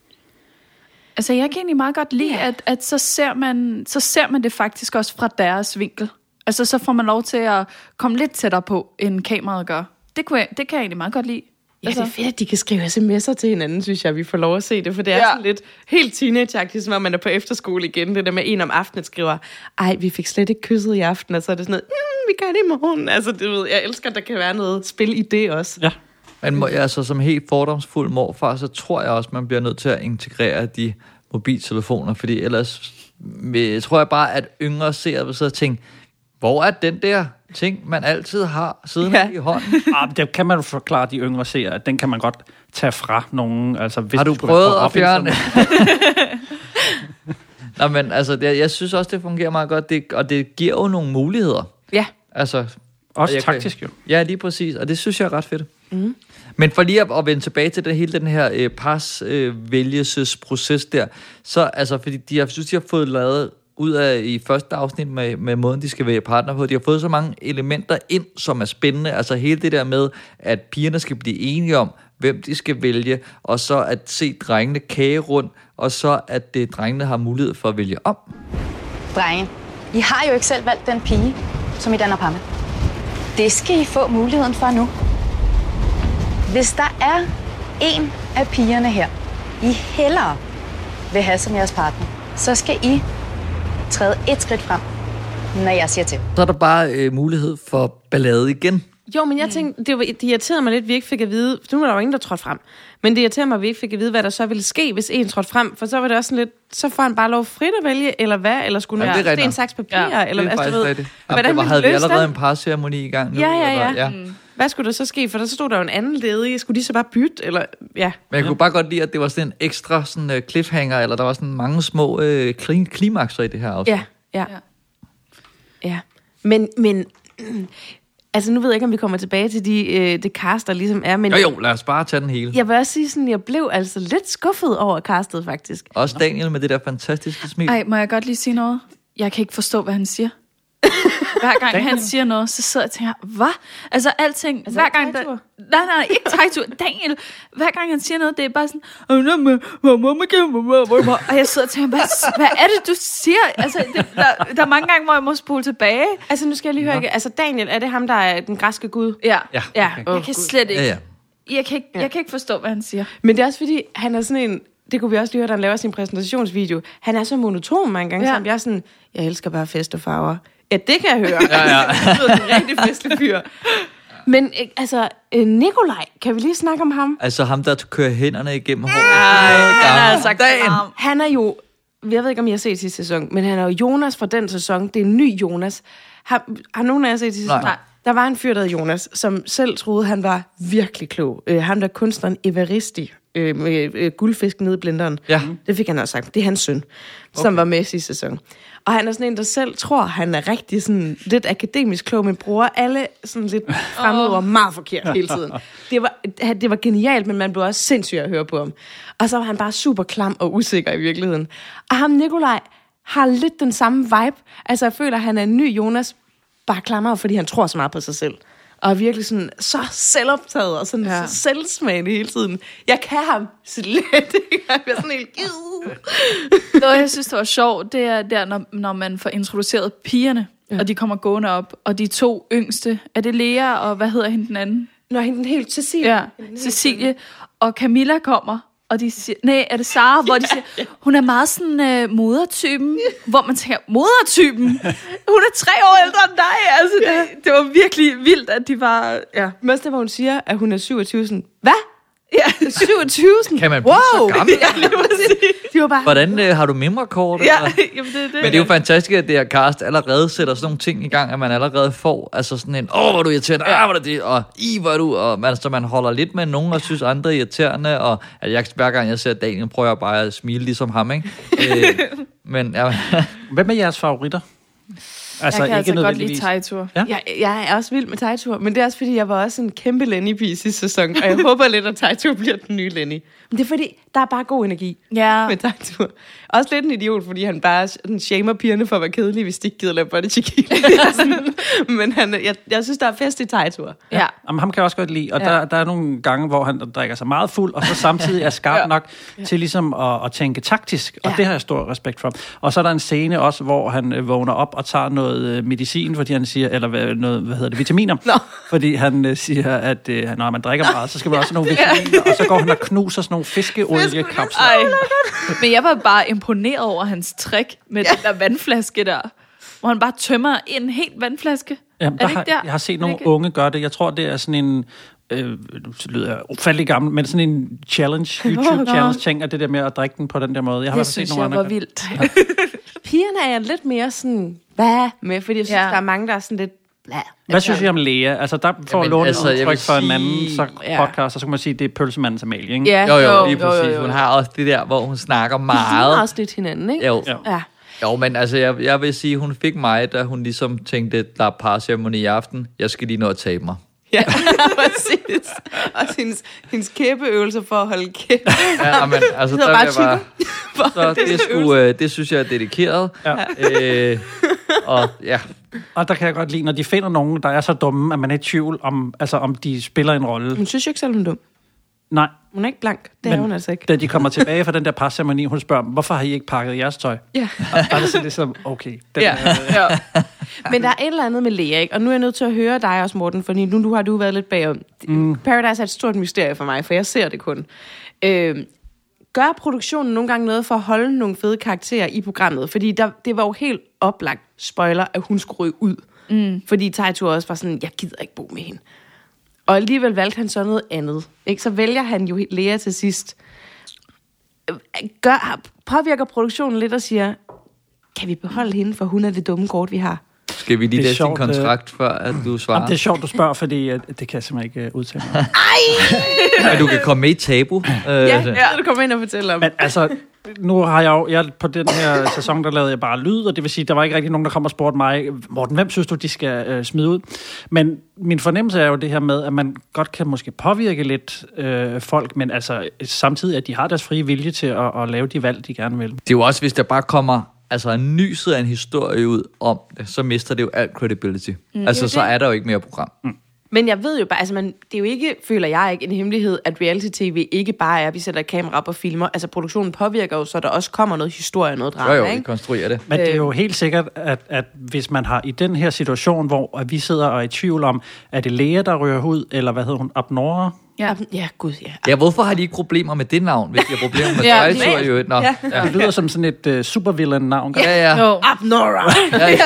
Altså, jeg kan egentlig meget godt lide, yeah. at, at så, ser man, så ser man det faktisk også fra deres vinkel. Altså, så får man lov til at komme lidt tættere på, end kameraet gør. Det, kunne jeg, det kan jeg egentlig meget godt lide. Ja, altså. Det er fedt, at de kan skrive sms'er til hinanden, synes jeg, vi får lov at se det. For det er ja. sådan lidt helt teenage-agtigt, som om man er på efterskole igen. Det der med en om aftenen skriver, ej, vi fik slet ikke kysset i aften. Og så er det sådan noget, mm, vi gør det i morgen. Altså, det ved, jeg elsker, at der kan være noget spil i det også. Ja. Men må, altså, som helt fordomsfuld morfar, så tror jeg også, man bliver nødt til at integrere de mobiltelefoner. Fordi ellers jeg tror jeg bare, at yngre ser og så tænker, hvor er den der ting, man altid har siddende ja. i hånden? Ah, det kan man jo forklare de yngre seere, at den kan man godt tage fra nogen. Altså, hvis har du prøvet at fjerne? Nå, men altså, det, jeg synes også, det fungerer meget godt, det, og det giver jo nogle muligheder. Ja. Altså, også taktisk jo. Ja, lige præcis, og det synes jeg er ret fedt. Mm. Men for lige at, at vende tilbage til det, hele den her øh, parsvælgelsesproces øh, der, så altså, fordi de, jeg synes, de har fået lavet ud af i første afsnit med, med måden, de skal være partner på. De har fået så mange elementer ind, som er spændende. Altså hele det der med, at pigerne skal blive enige om, hvem de skal vælge, og så at se drengene kage rundt, og så at det, drengene har mulighed for at vælge om. Drenge, I har jo ikke selv valgt den pige, som I danner par med. Det skal I få muligheden for nu. Hvis der er en af pigerne her, I hellere vil have som jeres partner, så skal I træde et skridt frem, når jeg siger til. Så er der bare øh, mulighed for ballade igen. Jo, men jeg tænkte, det, var, det irriterede mig lidt, at vi ikke fik at vide, nu var der jo ingen, der trådte frem, men det irriterede mig, at vi ikke fik at vide, hvad der så ville ske, hvis en trådte frem, for så var det også sådan lidt, så får han bare lov frit at vælge, eller hvad, eller skulle ja, han have sten, saks, papir, ja, eller hvad, altså, ved, hvordan det var, havde vi allerede en parceremoni i gang nu? Ja, ja, ja. Eller, ja. Mm. Hvad skulle der så ske, for der så stod der jo en anden ledig, skulle de så bare bytte, eller, ja. Men jeg kunne bare godt lide, at det var sådan en ekstra sådan, uh, cliffhanger, eller der var sådan mange små uh, klimakser i det her afsnit. Ja, ja. Ja, men, men altså nu ved jeg ikke, om vi kommer tilbage til de, øh, det cast, der ligesom er. Men jo, jo, lad os bare tage den hele. Jeg vil også sige sådan, jeg blev altså lidt skuffet over castet, faktisk. Også Daniel med det der fantastiske smil. Ej, må jeg godt lige sige noget? Jeg kan ikke forstå, hvad han siger. Hver gang Daniel. han siger noget, så sidder jeg og tænker, hvad? Altså alting, altså, hver gang der... Nej, nej, ikke tegtur. Daniel, hver gang han siger noget, det er bare sådan... Og jeg sidder og tænker, hvad, hvad er det, du siger? Altså, det, der, der er mange gange, hvor jeg må spole tilbage. Altså, nu skal jeg lige høre, ikke? Altså, Daniel, er det ham, der er den græske gud? Ja. Ja, ja. Okay. Jeg kan slet ikke... Ja, ja. Jeg kan, ikke, jeg kan ikke forstå, hvad han siger. Men det er også fordi, han er sådan en... Det kunne vi også lige høre, da han laver sin præsentationsvideo. Han er så monoton mange gange, ja. Så jeg er sådan... Jeg elsker bare fest og farver. Ja, det kan jeg høre. Ja, ja. Det er en rigtig festlig fyr. Men altså, Nikolaj, kan vi lige snakke om ham? Altså ham, der kører hænderne igennem håret. Nej, han er altså dagen. Han er jo... Jeg ved ikke, om jeg har set sidste sæson, men han er jo Jonas fra den sæson. Det er en ny Jonas. Har, har nogen af jer set sidste sæson? Nej. Der var en fyr, der hed Jonas, som selv troede, han var virkelig klog. Uh, ham der kunstneren Evaristi, uh, med uh, guldfisk nede i blenderen. Ja. Det fik han også sagt. Det er hans søn, okay. som var med i sidste sæson. Og han er sådan en, der selv tror, han er rigtig sådan lidt akademisk klog, men bruger alle sådan lidt fremmedord oh. meget forkert hele tiden. Det var, det var genialt, men man blev også sindssyg at høre på ham. Og så var han bare super klam og usikker i virkeligheden. Og ham Nikolaj har lidt den samme vibe. Altså jeg føler, at han er en ny Jonas, bare klammer, fordi han tror så meget på sig selv. Og er virkelig sådan, så selvoptaget og sådan ja. Så selvsmagende hele tiden. Jeg kan ham slet ikke. Jeg er sådan helt... Noget, jeg synes, det var sjovt, det er der, når, når man får introduceret pigerne, ja. Og de kommer gående op, og de to yngste, er det Lea, og hvad hedder hende den anden? Nå, hende den helt, Cecilie. Ja, Cecilie. Og Camilla kommer, og de siger, nej, er det Sara, hvor de siger, hun er meget sådan øh, modertypen, hvor man tænker, modertypen? Hun er tre år ældre end dig, altså det, det var virkelig vildt, at de var, ja. Men det, hvor hun siger, at hun er syvogtyve, sådan, hvad? Ja, syvogtyve. Kan man blive wow. så gammel? Ja, de var bare... Hvordan øh, har du mimrekort? Ja, jamen, det er det. Men det er jo fantastisk, at det her cast allerede sætter sådan nogle ting i gang, at man allerede får altså sådan en, åh, hvor er du irriterende, ah, hvor er det, og i, hvor er du, og man, så man holder lidt med nogen, og synes andre er irriterende, og altså, jeg, hver gang jeg ser Daniel, prøver jeg bare at smile ligesom ham, ikke? øh, men, ja. Hvem er jeres favoritter? Altså, jeg kan altså godt lide Tejtur. Ja? Jeg, jeg er også vild med Tejtur, men det er også fordi, jeg var også en kæmpe Lenny-pige sidste sæson, og jeg håber lidt, at Tejtur bliver den nye Lenny. Men det er fordi, der er bare god energi ja. Med Tejtur. Også lidt en idiot, fordi han bare sådan shamer pigerne for at være kedelig, hvis de ikke gider lave body chiquita. Men han, jeg, jeg synes, der er fest i Tejtur. Ja. Ja. Jamen, ham kan jeg også godt lide, og ja. der, der er nogle gange, hvor han drikker sig meget fuld, og så samtidig er skarp ja. Nok ja. Til ligesom at, at tænke taktisk, og ja. Det har jeg stor respekt for. Og så er der en scene også, hvor han øh, vågner op og tager noget medicin, fordi han siger, eller hvad, noget, hvad hedder det, vitaminer. No. Fordi han øh, siger, at øh, når man drikker meget, så skal man også have nogle vitaminer, og så går han og knuser sådan nogle fiskeoliekapsler. Men jeg var bare imponeret over hans trick med ja. Den der vandflaske der, hvor han bare tømmer en helt vandflaske. Jamen, der har, der? Jeg har set nogle okay. unge gøre det. Jeg tror, det er sådan en, øh, det lyder ufattelig gammel, men sådan en challenge, YouTube-challenge-ting, at det der med at drikke den på den der måde. Jeg har det synes set nogle jeg var vildt. Pigerne er lidt mere sådan, hvad med, fordi jeg synes, ja. Der er mange, der er sådan lidt, blæh. Hvad synes I om Lea? Altså, der får lånt altså, et udtryk for en anden så ja. Podcast, og så kan man sige, det er pølsemandens Amalie, ikke? Ja, jo, jo, lige præcis. Jo, jo, jo. Hun har også det der, hvor hun snakker meget. De har også lidt hinanden, ikke? Jo. Jo. Ja. Jo, men altså, jeg, jeg vil sige, hun fik mig, da hun ligesom tænkte, der er parceremoni i aften, jeg skal lige nå at tabe mig. Ja, præcis. Og hendes, hendes kæbeøvelser for at holde kæbe. Ja, men altså, det der bare vil jeg bare... Så det, sgu, øh, det synes jeg er dedikeret. Ja. Øh, og ja... Og der kan jeg godt lide, når de finder nogen, der er så dumme, at man er i tvivl om, altså, om de spiller en rolle. Hun synes jo ikke selv, hun er dum. Nej. Hun er ikke blank. Det Men er hun altså ikke. Da de kommer tilbage fra den der parceremoni, hun spørger, hvorfor har I ikke pakket jeres tøj? Ja. Og der er det sådan ligesom, okay. Den Ja. er, Ja. Men der er et eller andet med Lea, ikke? Og nu er jeg nødt til at høre dig også, Morten, for nu, nu har du været lidt bagom. Mm. Paradise er et stort mysterie for mig, for jeg ser det kun. Øh, gør produktionen nogle gange noget for at holde nogle fede karakterer i programmet? Fordi der, det var jo helt oplagt spoiler, at hun skulle ryge ud. Mm. Fordi Teitur også var sådan, jeg gider ikke bo med hende. Og alligevel valgte han så noget andet. Ikke? Så vælger han jo Lea til sidst. Gør, påvirker produktionen lidt og siger, kan vi beholde hende, for hun er det dumme kort, vi har? Skal vi lige læse din kontrakt, før at du svarer? Jamen, det er sjovt, du spørger, fordi uh, det kan jeg simpelthen ikke uh, udtale mig. Ej! Du kan komme med i Tabu. Uh, ja, ja, du kommer ind og fortæller om. Men altså, nu har jeg jo, jeg, på den her sæson, der lavede jeg bare lyd, og det vil sige, der var ikke rigtig nogen, der kom og spurgte mig, Morten, hvem synes du, de skal uh, smide ud? Men min fornemmelse er jo det her med, at man godt kan måske påvirke lidt uh, folk, men altså samtidig, at de har deres frie vilje til at, at lave de valg, de gerne vil. Det er jo også, hvis der bare kommer altså en nyset af en historie ud om det, så mister det jo alt credibility. Mm. Altså, så er der jo ikke mere program. Mm. Men jeg ved jo bare, altså man, det er jo ikke, føler jeg ikke, en hemmelighed, at reality-tv ikke bare er, at vi sætter kamera op og filmer. Altså produktionen påvirker jo, så der også kommer noget historie, noget drama, jo, jo, ikke? vi konstruerer det. Men det er jo helt sikkert, at, at hvis man har i den her situation, hvor at vi sidder og er i tvivl om, er det Lea, der rører ud, eller hvad hedder hun, Abnora? Ja, ja, gud, ja. Ja, hvorfor har de ikke problemer med det navn, hvis de har problemer med ja, Teitur i øvrigt? Nå, ja. Ja. Det lyder som sådan et uh, supervillain-navn. Ja, ja. Abnora! Ja, ja.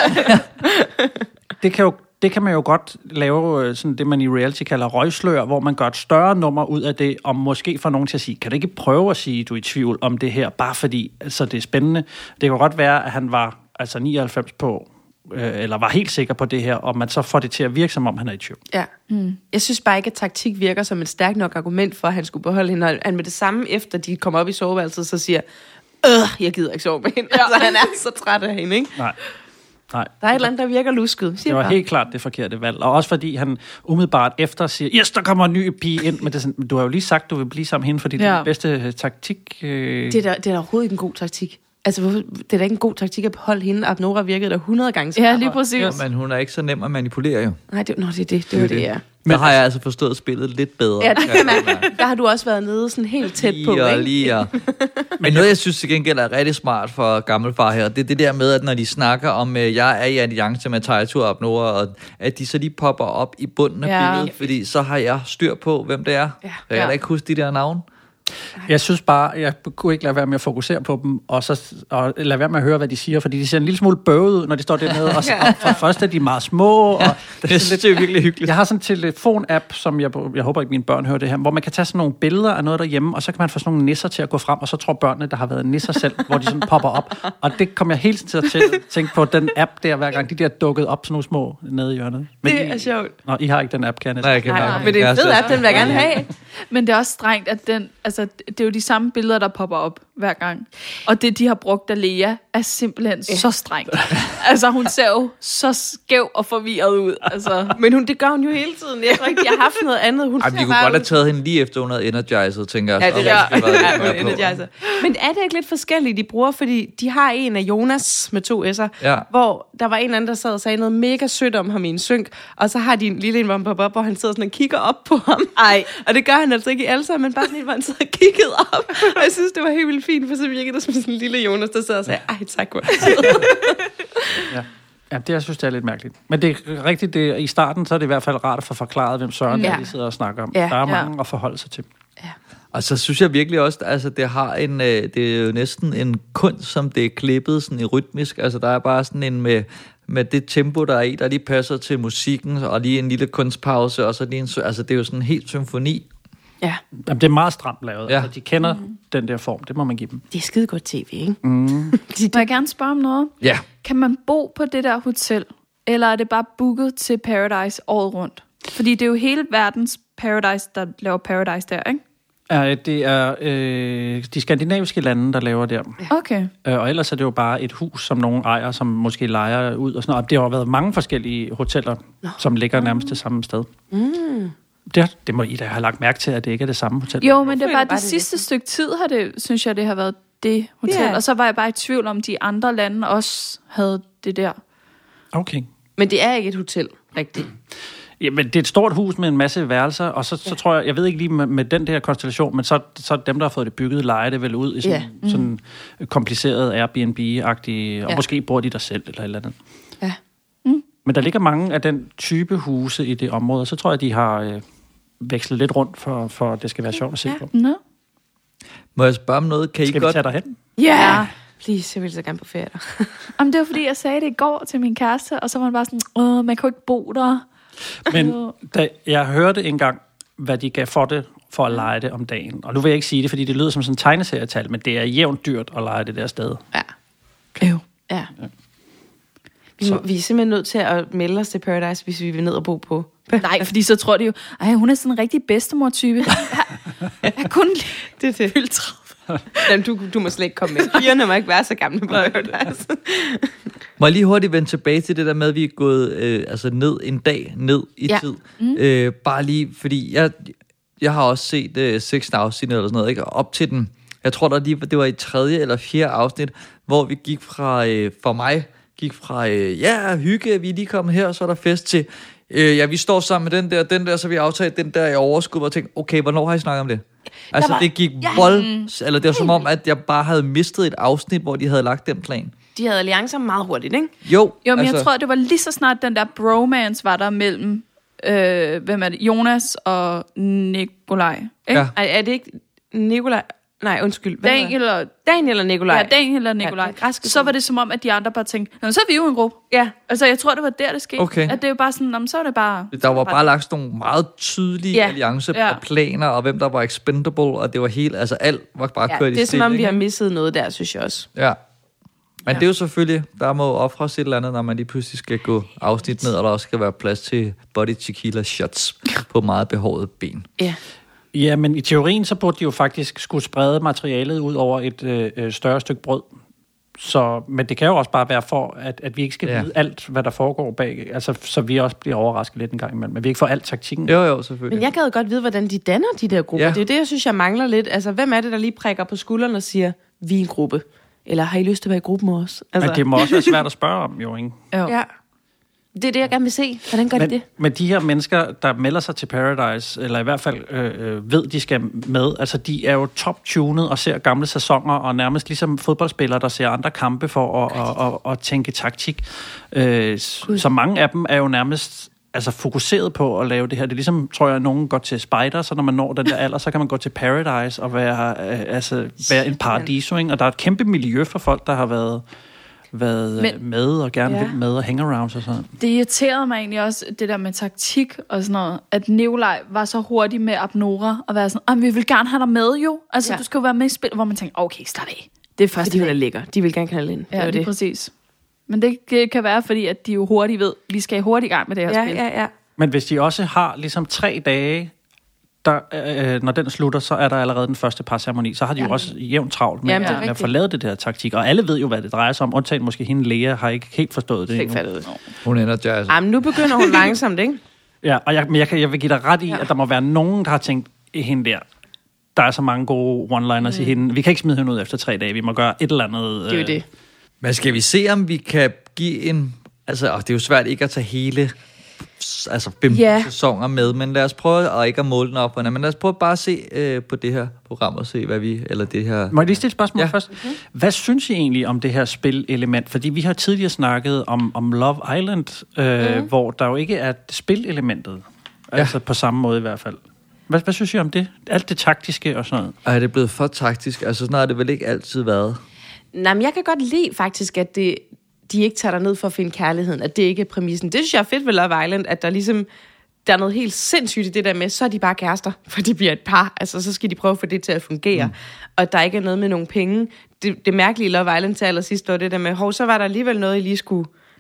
Det kan jo Det kan man jo godt lave sådan det, man i reality kalder røgslør, hvor man gør et større nummer ud af det, og måske får nogen til at sige, kan du ikke prøve at sige, du er i tvivl om det her, bare fordi altså, det er spændende. Det kan godt være, at han var altså nioghalvfems på, øh, eller var helt sikker på det her, og man så får det til at virke, som om han er i tvivl. Ja. Mm. Jeg synes bare ikke, at taktik virker som et stærkt nok argument for, at han skulle beholde hende. Og han med det samme, efter de kommer op i soveværelset, så siger, øh, jeg gider ikke sove med hende. Ja. Altså, han er så træt af hende, ikke? Nej. Nej. Der er et eller andet, der virker lusket. Det var bare helt klart det forkerte valg. Og også fordi han umiddelbart efter siger, yes, der kommer en ny pige ind. Men det er sådan, du har jo lige sagt, du vil blive sammen med hende, fordi ja. det er den bedste taktik. Øh... Det, er der, det er der overhovedet ikke en god taktik. Altså, hvorfor, det er da ikke en god taktik at beholde hende. Abnora virkede der hundrede gange. Ja, lige præcis. Ja, men hun er ikke så nem at manipulere jo. Nej, det, nå, det er det. Det var det, det, ja. Men der har jeg altså forstået spillet lidt bedre. Ja, det kan man. Der har du også været nede sådan helt tæt på, lige og, ikke? Lige og. Men noget, jeg synes til gengæld er rigtig smart for gammelfar her, det er det der med, at når de snakker om, at jeg er i alliance med Teitur og Abnora, og at de så lige popper op i bunden af ja. billedet, fordi så har jeg styr på, hvem det er. Ja. Jeg kan ja. da ikke huske de der navne. Jeg synes bare, jeg kunne ikke lade være med at fokusere på dem, og så og lade være med at høre, hvad de siger, fordi de ser en lille smule bøvet ud, når de står dernede, og, og for først er de meget små. Og ja, det, det, lidt, det er virkelig hyggeligt. Jeg har sådan en telefon-app, som jeg, jeg håber ikke mine børn hører det her, hvor man kan tage sådan nogle billeder af noget derhjemme, og så kan man få sådan nogle nisser til at gå frem, og så tror børnene, der har været nisser selv, hvor de sådan popper op. Og det kommer jeg hele tiden til at tænke på, den app der, hver gang de der dukket op sådan nogle små nede i hjørnet. Men det I, er sjovt. Nå, I har ikke den app, kan jeg næsten. Nej, jeg kan nej, nej, men det er en fed app, den vil jeg gerne have. Men det er også strengt, at den, altså, det er jo de samme billeder, der popper op hver gang. Og det, de har brugt af Lea, er simpelthen ja. så strengt. Altså, hun ser jo så skæv og forvirret ud. Altså. Men hun, det gør hun jo hele tiden. Jeg tror ikke, de har haft noget andet. Hun Ej, de kunne godt have taget hende lige efter, hun havde energized, tænker jeg. Ja, det er ja, ja, energizer. Men er det ikke lidt forskelligt, de bruger? Fordi de har en af Jonas med to s'er, ja. hvor der var en anden, der sad og sagde noget mega sødt om ham i en synk, og så har de en lille en, hvor han popper op, hvor han sidder sådan og kigger op på ham. Ej. Og det gør han altså ikke i alle sammen, men bare sådan en, hvor han sidder og kiggede op. Og jeg synes, det var helt vildt fint, for så virkede det som sådan en lille Jonas, der sidder og sagde, ej, tak, hvor ja. Ja, det jeg synes, det er lidt mærkeligt. Men det er rigtigt, det, i starten, så er det i hvert fald rart at få forklaret, hvem Søren ja. er, de sidder og snakker om. Ja. Der er mange ja. at forholde sig til. Ja. Og så synes jeg virkelig også, altså det har en, det er jo næsten en kunst, som det er klippet sådan i rytmisk. Altså der er bare sådan en med, med det tempo, der er i, der lige passer til musikken, og lige en lille kunstpause, og så lige en, altså det er jo sådan en helt symfoni. Ja. Jamen, det er meget stramt lavet. Ja. Altså, de kender mm. den der form. Det må man give dem. Det er skide godt tv, ikke? Mm. Må jeg gerne spørge om noget? Ja. Kan man bo på det der hotel, eller er det bare booket til Paradise året rundt? Fordi det er jo hele verdens Paradise, der laver Paradise der, ikke? Ja, det er øh, de skandinaviske lande, der laver der. Okay. Øh, og ellers er det jo bare et hus, som nogen ejer, som måske lejer ud og sådan noget. Det har jo været mange forskellige hoteller, Nå. som ligger nærmest det samme sted. Mm. Det, det må I da have lagt mærke til, at det ikke er det samme hotel. Jo, men det er bare det, bare, det sidste stykke tid, har det, synes jeg, det har været det hotel. Yeah. Og så var jeg bare i tvivl om, de andre lande også havde det der. Okay. Men det er ikke et hotel, rigtigt. Jamen, det er et stort hus med en masse værelser, og så, ja. så tror jeg, jeg ved ikke lige med, med den der konstellation, men så, så dem, der har fået det bygget, leger det vel ud i sådan, Ja. mm. sådan kompliceret Airbnb-agtige, og Ja. måske bor de der selv eller et eller andet. Ja. Mm. Men der ligger mange af den type huse i det område, så tror jeg, de har øh, vekslet lidt rundt, for, for at det skal være sjovt at se Ja. på. Nå. Må jeg spørge om noget? Kan I Skal godt... vi tage derhen? Ja! Yeah. Please, jeg vil så gerne på ferie der. Jamen, det var fordi, jeg sagde det i går til min kæreste, og så var han bare sådan, åh, man kan jo ikke bo der. Men da jeg hørte engang, hvad de gav for det, for at lege det om dagen. Og nu vil jeg ikke sige det, fordi det lyder som sådan en tegneserietal, men det er jævnt dyrt at lege det der sted. Ja. Øv. Ja. Vi, må, vi er simpelthen nødt til at melde os til Paradise, hvis vi vil ned og bo på. Nej, fordi så tror de jo, ej, hun er sådan en rigtig bedstemor-type. Jeg, jeg kun det er det. fyldt tredive. Jamen, du, du må slet ikke komme med. Pigerne må ikke være så gamle på Paradise. Må jeg lige hurtigt vende tilbage til det der med, at vi er gået øh, altså ned en dag ned i Ja. tid. Mm. Øh, bare lige, fordi jeg, jeg har også set øh, seks afsnit eller sådan noget, ikke? Og op til den, jeg tror der lige, det var i tredje eller fjerde afsnit, hvor vi gik fra, øh, for mig, gik fra, øh, ja, hygge, vi er lige kommet her, og så er der fest til, øh, ja, vi står sammen med den der, den der, så vi aftalt den der i overskud, og tænkte, okay, hvornår har I snakket om det? Altså, var- det gik Ja. vold, eller det var som om, at jeg bare havde mistet et afsnit, hvor de havde lagt den plan. De havde alliancer meget hurtigt, ikke? Jo, Jo, men altså, jeg tror, det var lige så snart den der bromance var der mellem, øh, hvem er det, Jonas og Nikolaj, ikke? Ja. Ej, er det ikke Nikolaj? Nej, undskyld. Hvad Daniel hedder- og Daniel og Nikolaj. Ja, Daniel og Nikolaj. Ja, den græske så var det som om, at de andre bare tænkte, nå, så er vi jo en gruppe. Ja. Altså, jeg tror, det var der, det skete. Okay. At det er jo bare sådan, nå, så er det bare... der var bare lagt sådan nogle meget tydelige Ja. alliancer Ja. og planer, og hvem der var expendable, og det var helt, altså alt var bare Ja, kørt i det er som om, vi stilling. har misset noget der, synes jeg også. Ja. Men ja. det er jo selvfølgelig, der må ofres et eller andet, når man lige pludselig skal gå afsnit ned, og der også skal være plads til body tequila shots på meget behårede ben. Ja. Ja, men i teorien, så burde de jo faktisk skulle sprede materialet ud over et øh, større stykke brød. Så, men det kan jo også bare være for, at, at vi ikke skal Ja. vide alt, hvad der foregår bag. Altså, så vi også bliver overrasket lidt en gang imellem. Men vi ikke får alt taktikken. Jo, jo, selvfølgelig. Men jeg gad godt vide, hvordan de danner de der grupper. Ja. Ja. Det er jo det, jeg synes, jeg mangler lidt. Altså, hvem er det, der lige prikker på skulderen og siger, vi er en gruppe? Eller har I lyst til at være i gruppen med os? Altså. Men det må også være svært at spørge om, jo, ikke? Jo. Ja. Det er det, jeg gerne vil se. Hvordan gør Men, de det? men de her mennesker, der melder sig til Paradise, eller i hvert fald øh, ved, de skal med, altså de er jo top-tunet og ser gamle sæsoner, og nærmest ligesom fodboldspillere, der ser andre kampe for at, at, at, at tænke taktik. Øh, så mange af dem er jo nærmest altså fokuseret på at lave det her. Det er ligesom, tror jeg, at nogen går til Spider, så når man når den der alder, så kan man gå til Paradise og være, øh, altså, være en paradiso, ikke? Og der er et kæmpe miljø for folk, der har været... været Men- Men, med og gerne Ja. ja. vil med og hangarounds og sådan. Det irriterede mig egentlig også, det der med taktik og sådan noget, at Nikolaj var så hurtig med Abnora og være sådan, vi vil gerne have dig med jo. Altså, Ja. du skal jo være med i spil, hvor man tænker, okay, start af. Det er første De vil dag. da lækker. De vil gerne knalde ind. Ja, det er jo det er det. præcis. Men det det kan være, fordi at de jo hurtigt ved, vi skal hurtigt i gang med det her Ja, spil. ja, ja. Men hvis de også har ligesom tre dage, der, øh, når den slutter, så er der allerede den første parceremoni, så har de ja. jo også jævnt travlt med, Jamen, det er med at rigtigt. få lavet det der taktik. Og alle ved jo, hvad det drejer sig om. Undtagen måske hende, Lea, har ikke helt forstået det Ikke endnu. fattet det. Hun ender jazz. Jamen, nu begynder hun langsomt, ikke? Ja, og jeg, men jeg, kan, jeg vil give dig ret i, ja. at der må være nogen, der har tænkt, hende der, der er så mange gode one-liners mm. i hende. Vi kan ikke smide hende ud efter tre dage. Vi må gøre et eller andet. Det er jo øh, det. Men skal vi se, om vi kan give en... Altså, og det er jo svært ikke at tage hele altså femten Ja. sæsoner med, men lad os prøve at ikke at måle den op på hinanden, men lad os prøve bare at se øh, på det her program og se, hvad vi... Eller det her... Må jeg lige stille et spørgsmål Ja. ja. først? Hvad synes I egentlig om det her spillelement? Fordi vi har tidligere snakket om, om Love Island, øh, mm. hvor der jo ikke er spilelementet. Ja. Altså på samme måde i hvert fald. Hvad, hvad synes I om det? Alt det taktiske og sådan noget. Og er det blevet for taktisk? Altså, sådan har det vel ikke altid været. Nej, men jeg kan godt lide faktisk, at det, de ikke tager dig ned for at finde kærligheden, at det ikke er præmissen. Det synes jeg er fedt ved Love Island, at der ligesom, der er noget helt sindssygt i det der med, så er de bare kærester, for de bliver et par. Altså, så skal de prøve at få det til at fungere. Mm. Og der ikke er noget med nogle penge. Det, det mærkelige i Love Island til allersidst var det der med, hov, så var der alligevel noget, I lige skulle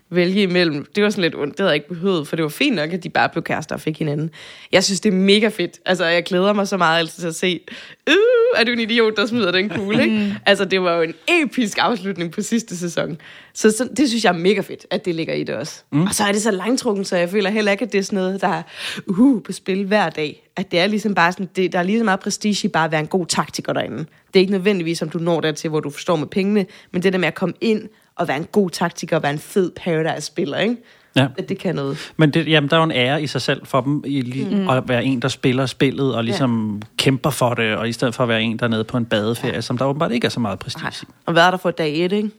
vælge imellem. Det var sådan lidt ondt, det havde jeg ikke behøvet, for det var fint nok, at de bare blev kærester og fik hinanden. Jeg synes, det er mega fedt. Altså, jeg glæder mig så meget altid til at se, øh, er du en idiot, der smider den kugle, ikke? Altså, det var jo en episk afslutning på sidste sæson. Så, så det synes jeg er mega fedt, at det ligger i det også. Mm. Og så er det så langtrukken, så jeg føler heller ikke, at det er sådan noget, der er uh, på spil hver dag. At det er ligesom bare sådan, det, der er lige så meget prestige i bare at være en god taktiker derinde. Det er ikke nødvendigvis, om du når dertil, hvor du forstår med pengene, men det der med at komme ind og være en god taktiker og være en fed Paradise-spiller, ikke? Ja. At det kan noget. Men det, jamen, der er jo en ære i sig selv for dem, i, mm. at være en, der spiller spillet og ligesom ja. kæmper for det, og i stedet for at være en, der er nede på en badeferie, ja. som der åbenbart ikke er så meget prestige i. Og hvad er der for dag et, ikke?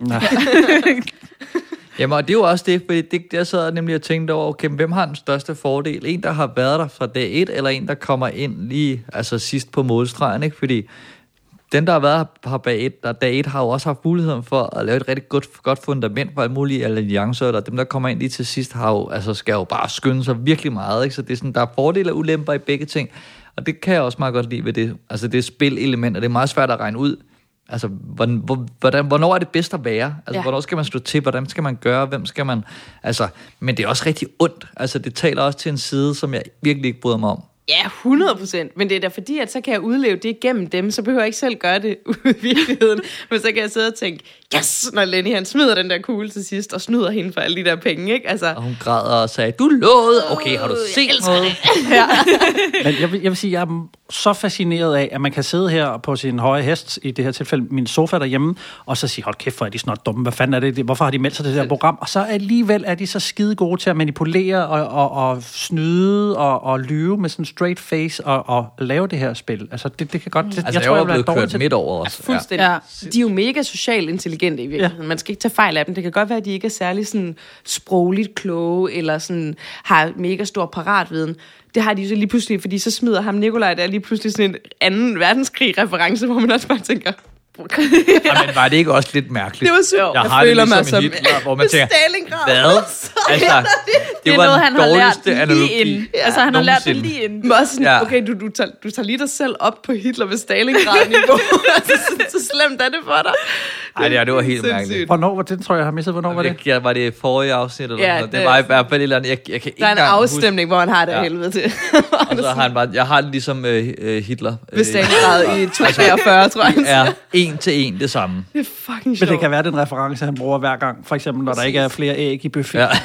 Jamen, og det er jo også det, fordi det, jeg sad nemlig og tænkte over, okay, hvem har den største fordel? En, der har været der fra dag et, eller en, der kommer ind lige altså sidst på målstregen, ikke? Fordi den, der har været her bag et, der dag et, har jo også haft muligheden for at lave et rigtig godt, godt fundament for alle mulige alliancer, og dem, der kommer ind lige til sidst, har jo, altså, skal jo bare skynde sig virkelig meget, ikke? Så det er sådan, der er fordele og ulemper i begge ting, og det kan jeg også meget godt lide ved det, altså det spil-element, og det er meget svært at regne ud. Altså, hvordan, hvordan, hvornår er det bedst at være? Altså, ja. hvornår skal man slå til? Hvordan skal man gøre? Hvem skal man... Altså, men det er også rigtig ondt. Altså, det taler også til en side, som jeg virkelig ikke bryder mig om. Ja, hundrede procent. Men det er da fordi, at så kan jeg udleve det gennem dem, så behøver jeg ikke selv gøre det ude i virkeligheden. Men så kan jeg sidde og tænke, yes, når Lenny han smider den der kugle til sidst, og snyder hende for alle de der penge, ikke? Altså, og hun græder og sagde, du lovede. Okay, har du set noget? Ja. Men jeg vil, jeg vil sige, jeg er så fascineret af, at man kan sidde her på sin høje hest, i det her tilfælde min sofa derhjemme, og så sige, hold kæft, hvor er de snart dumme. Hvad fanden er det? Hvorfor har de meldt sig til det der program? Og så alligevel er de så skide gode til at manipulere og, og, og snyde og, og lyve med sådan straight face og, og lave det her spil. Altså, det, det kan godt... Det, altså, jeg tror, jeg er blevet kørt til midt over også. Ja, fuldstændig. Ja. De er jo mega socialt intelligente i virkeligheden. Ja. Man skal ikke tage fejl af dem. Det kan godt være, at de ikke er særlig sådan sprogligt kloge, eller sådan har mega stor paratviden. Det har de så lige pludselig, fordi så smider ham Nikolaj der lige pludselig sådan en anden verdenskrig-reference, hvor man også bare tænker... ja. Men var det ikke også lidt mærkeligt? Det var så. Jeg, jeg har føler det mig som Hitler, hvor man tænker, Stalingrad. Hvad? Altså, det, det er var noget, han har lært lige analogi. inden. Ja, altså, han har lært det lige inden. Men også sådan, ja. okay, du, du, tager, du tager lige dig selv op på Hitler ved Stalingrad-niveau. altså, så, så slemt er det for dig. Nej, det, det var helt mærkeligt. Hvornår var det, tror jeg, jeg har misset? Hvornår var det? Ja, var det forrige afsnit, eller ja, noget? Det var i hvert fald et eller andet. Jeg, jeg kan ikke der er en afstemning, huske. Hvor han har det ja. helvede til. Og så har han bare, jeg har det ligesom uh, Hitler. Ved Stalingrad i to treogfyrre, tror jeg. Ja, en til en det samme. Det er fucking sjovt. Men det kan være den reference, han bruger hver gang. For eksempel, når Præcis. der ikke er flere æg i buffet. Ja.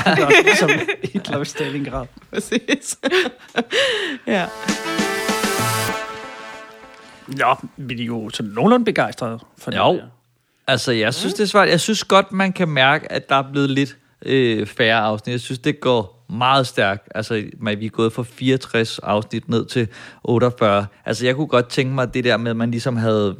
Som Hitler ved Stalingrad. Præcis. ja. Ja, vi er jo sådan nogenlunde begejstrede for det. Jo. Altså, jeg synes, det er svært. Jeg synes godt, man kan mærke, at der er blevet lidt øh, færre afsnit. Jeg synes, det går meget stærkt. Altså, vi er gået fra fireogtres afsnit ned til otteogfyrre. Altså, jeg kunne godt tænke mig det der med, at man ligesom havde...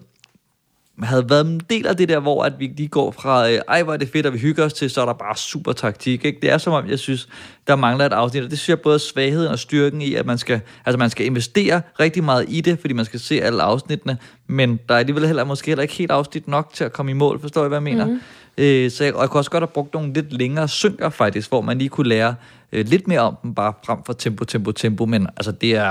havde været en del af det der, hvor at vi lige går fra, øh, ej, hvor er det fedt, at vi hygger os til, så er der bare super taktik, ikke? Det er som om, jeg synes, der mangler et afsnit, og det synes jeg både svagheden og styrken i, at man skal, altså man skal investere rigtig meget i det, fordi man skal se alle afsnittene, men der er alligevel heller måske heller ikke helt afsnit nok til at komme i mål, forstår I, hvad jeg mener? Mm-hmm. Øh, så jeg, og jeg kunne også godt have brugt nogle lidt længere synker faktisk, hvor man lige kunne lære øh, lidt mere om dem, bare frem for tempo, tempo, tempo, men altså det er...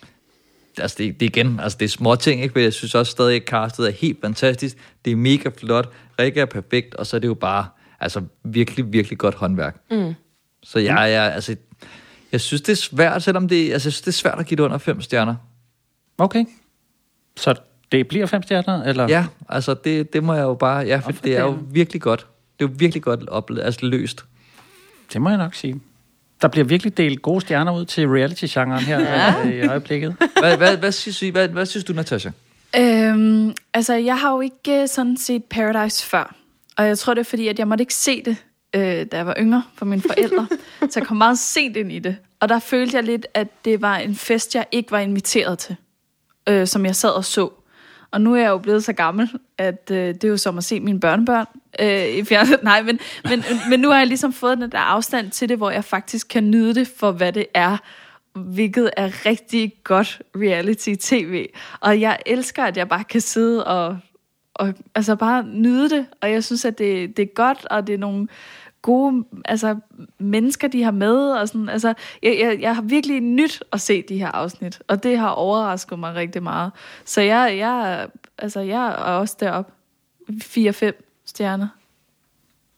Altså det, det igen, altså det er små ting, ikke? Jeg synes også stadig, at castet er helt fantastisk. Det er mega flot, Rikke er perfekt, og så er det jo bare, altså virkelig, virkelig godt håndværk. Mm. Så jeg, jeg, altså, jeg synes, det er svært, selvom det, altså, jeg synes, det er svært at give det under fem stjerner. Okay. Så det bliver fem stjerner, eller? Ja, altså det, det må jeg jo bare, ja, for det, det er jo virkelig godt. Det er jo virkelig godt oplevet, altså løst. Det må jeg nok sige. Der bliver virkelig delt gode stjerner ud til reality-genren her ja. i øjeblikket. Hvad, hvad, hvad, synes I, hvad, hvad synes du, Natasha? Øhm, altså, jeg har jo ikke sådan set Paradise før. Og jeg tror, det er fordi, at jeg måtte ikke se det, øh, da jeg var yngre for mine forældre. Så jeg kom meget sent ind i det. Og der følte jeg lidt, at det var en fest, jeg ikke var inviteret til. Øh, som jeg sad og så. Og nu er jeg jo blevet så gammel, at øh, det er jo som at se mine børnebørn øh, i fjernsynet. Nej, men, men, men nu har jeg ligesom fået den der afstand til det, hvor jeg faktisk kan nyde det for, hvad det er. Hvilket er rigtig godt reality-tv. Og jeg elsker, at jeg bare kan sidde og, og altså bare nyde det. Og jeg synes, at det, det er godt, og det er nogle gode altså, mennesker, de har med. Og sådan. Altså, jeg, jeg, jeg har virkelig nyt at se de her afsnit, og det har overrasket mig rigtig meget. Så jeg, jeg, altså, jeg er også deroppe. fire fem stjerner.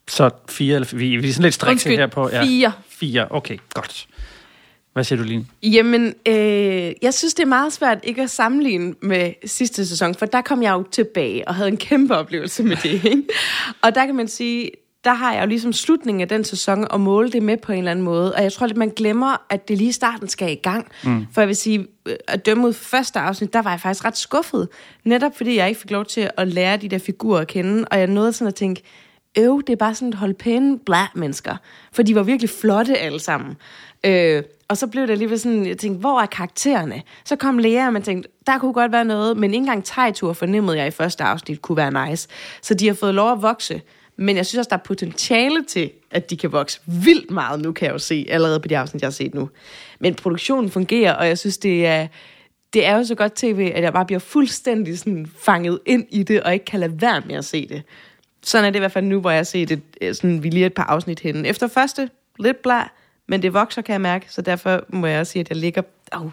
Så fire, eller vi, vi er sådan lidt strikse her på. Ja, fire. Fire, okay, godt. Hvad siger du, Line? Jamen, øh, jeg synes, det er meget svært ikke at sammenligne med sidste sæson, for der kom jeg jo tilbage og havde en kæmpe oplevelse med det, ikke? Og der kan man sige, der har jeg jo ligesom slutningen af den sæson og måle det med på en eller anden måde. Og jeg tror lidt, man glemmer, at det lige i starten skal i gang. Mm. For jeg vil sige, at dømme ud første afsnit, der var jeg faktisk ret skuffet. Netop fordi jeg ikke fik lov til at lære de der figurer at kende, og jeg nåede sådan at tænke, øv, det er bare sådan et hold pæne bla mennesker. For de var virkelig flotte alle sammen. Øh, og så blev det alligevel sådan, jeg tænkte, hvor er karaktererne? Så kom Lea, og man tænkte, der kunne godt være noget, men ikke engang Tejtur fornemmede jeg i første afsnit kunne være nice. Så de har fået lov at vokse. Men jeg synes også, der er potentiale til, at de kan vokse vildt meget nu, kan jeg jo se, allerede på de afsnit, jeg har set nu. Men produktionen fungerer, og jeg synes, det er, det er jo så godt tv, at jeg bare bliver fuldstændig sådan fanget ind i det, og ikke kan lade være med at se det. Sådan er det i hvert fald nu, hvor jeg har set det, sådan, vi lige er et par afsnit henne. Efter første, lidt blå, men det vokser, kan jeg mærke, så derfor må jeg også sige, at jeg ligger... Oh.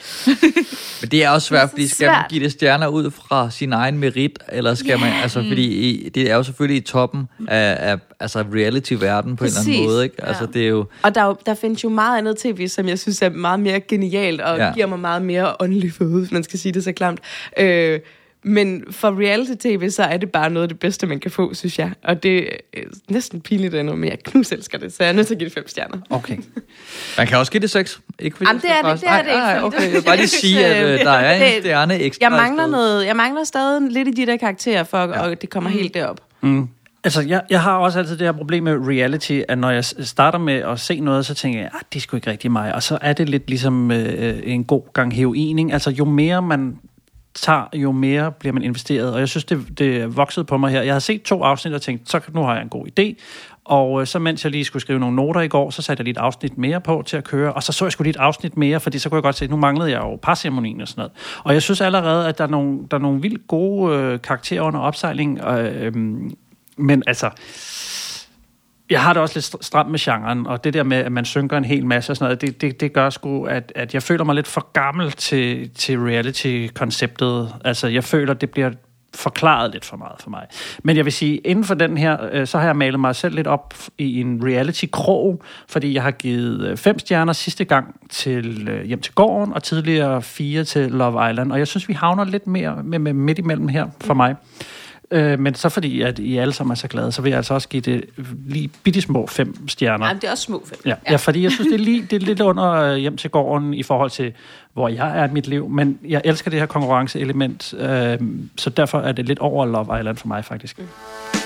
Men det er også svært, fordi skal man give det stjerner ud fra sin egen merit, eller skal yeah. man, altså fordi det er jo selvfølgelig i toppen af, af altså reality-verden på Præcis. En eller anden måde, ikke? Altså ja. det er jo... Og der, der findes jo meget andet tv, som jeg synes er meget mere genialt, og ja. Giver mig meget mere åndelig føde, hvis man skal sige det så klamt. Øh, Men for reality-tv, så er det bare noget af det bedste, man kan få, synes jeg. Og det er næsten pinligt endnu, men jeg knuselsker det, så jeg er nødt til at give det fem stjerner. Okay. Man kan også give det seks. Ikke Jamen, det er det, det, er det ikke. Ej, okay. Jeg vil bare lige sige, at uh, der er en stjerne ekstra. Jeg mangler, noget, jeg mangler stadig lidt i de der karakterer, for ja. Og det kommer helt derop. Mm. Altså, jeg, jeg har også altid det her problem med reality, at når jeg starter med at se noget, så tænker jeg, at det er sgu ikke rigtig mig. Og så er det lidt ligesom øh, en god gang heroin, ikke? Altså, jo mere man... tager, jo mere bliver man investeret. Og jeg synes, det, det er vokset på mig her. Jeg har set to afsnit og tænkt, så nu har jeg en god idé. Og øh, så mens jeg lige skulle skrive nogle noter i går, så satte jeg lige et afsnit mere på til at køre. Og så så jeg sgu lige et afsnit mere, fordi så kunne jeg godt se, at nu manglede jeg jo parceremonien og sådan noget. Og jeg synes allerede, at der er nogle, der er nogle vildt gode øh, karakterer under opsejling. Øh, øh, men altså... Jeg har det også lidt stramt med genren, og det der med, at man synker en hel masse og sådan noget, det, det, det gør sgu, at, at jeg føler mig lidt for gammel til, til reality-konceptet. Altså, jeg føler, det bliver forklaret lidt for meget for mig. Men jeg vil sige, inden for den her, øh, så har jeg malet mig selv lidt op i en reality-krog, fordi jeg har givet fem stjerner sidste gang til øh, Hjem til gården, og tidligere fire til Love Island, og jeg synes, vi havner lidt mere med, med midt imellem her for mig. Øh, men så fordi, at I alle sammen er så glade, så vil jeg altså også give det lige bitte små fem stjerner. Ja, det er også små fem. Ja, ja. Ja, fordi jeg synes, det er, lige, det er lidt under øh, Hjem til gården i forhold til, hvor jeg er i mit liv. Men jeg elsker det her konkurrenceelement, øh, så derfor er det lidt over Love Island for mig, faktisk. Mm.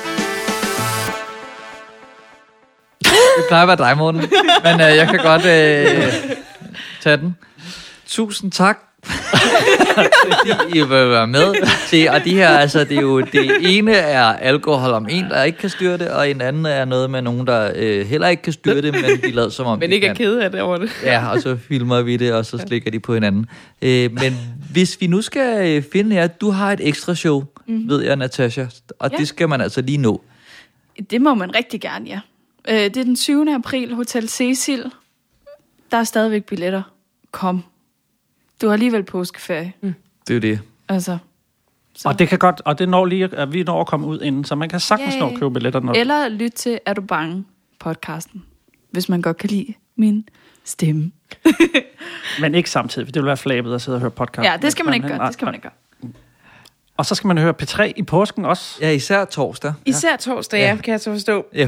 Det plejer at være dig, Morten. Men øh, jeg kan godt øh, tage den. Tusind tak. fordi I vil være med til, og de her, altså det er jo, det ene er alkohol om en, der ikke kan styre det, og en anden er noget med nogen, der øh, heller ikke kan styre det, men de lader som om men ikke er kede af det over det. Ja, og så filmer vi det, og så slikker de på hinanden. Øh, men hvis vi nu skal finde jer, du har et ekstra show, mm. ved jeg, Natasha, og ja. Det skal man altså lige nå. Det må man rigtig gerne, ja. Øh, det er den tyvende april, Hotel Cecil. Der er stadigvæk billetter. Kom. Du har alligevel påskeferie. Mm. Det er jo det. Altså. Så. Og det kan godt, og det når lige, at vi når at komme ud inden, så man kan sagtens yeah. nå at købe billetter. Når... Eller lytte til Er du bange? Podcasten, hvis man godt kan lide min stemme. Men ikke samtidig, for det vil være flabet at sidde og høre podcast. Ja, det skal man ikke gøre, det skal man ikke gøre. Og så skal man høre P tre i påsken også. Ja, især torsdag. Især torsdag, ja, ja kan jeg så forstå. Ja.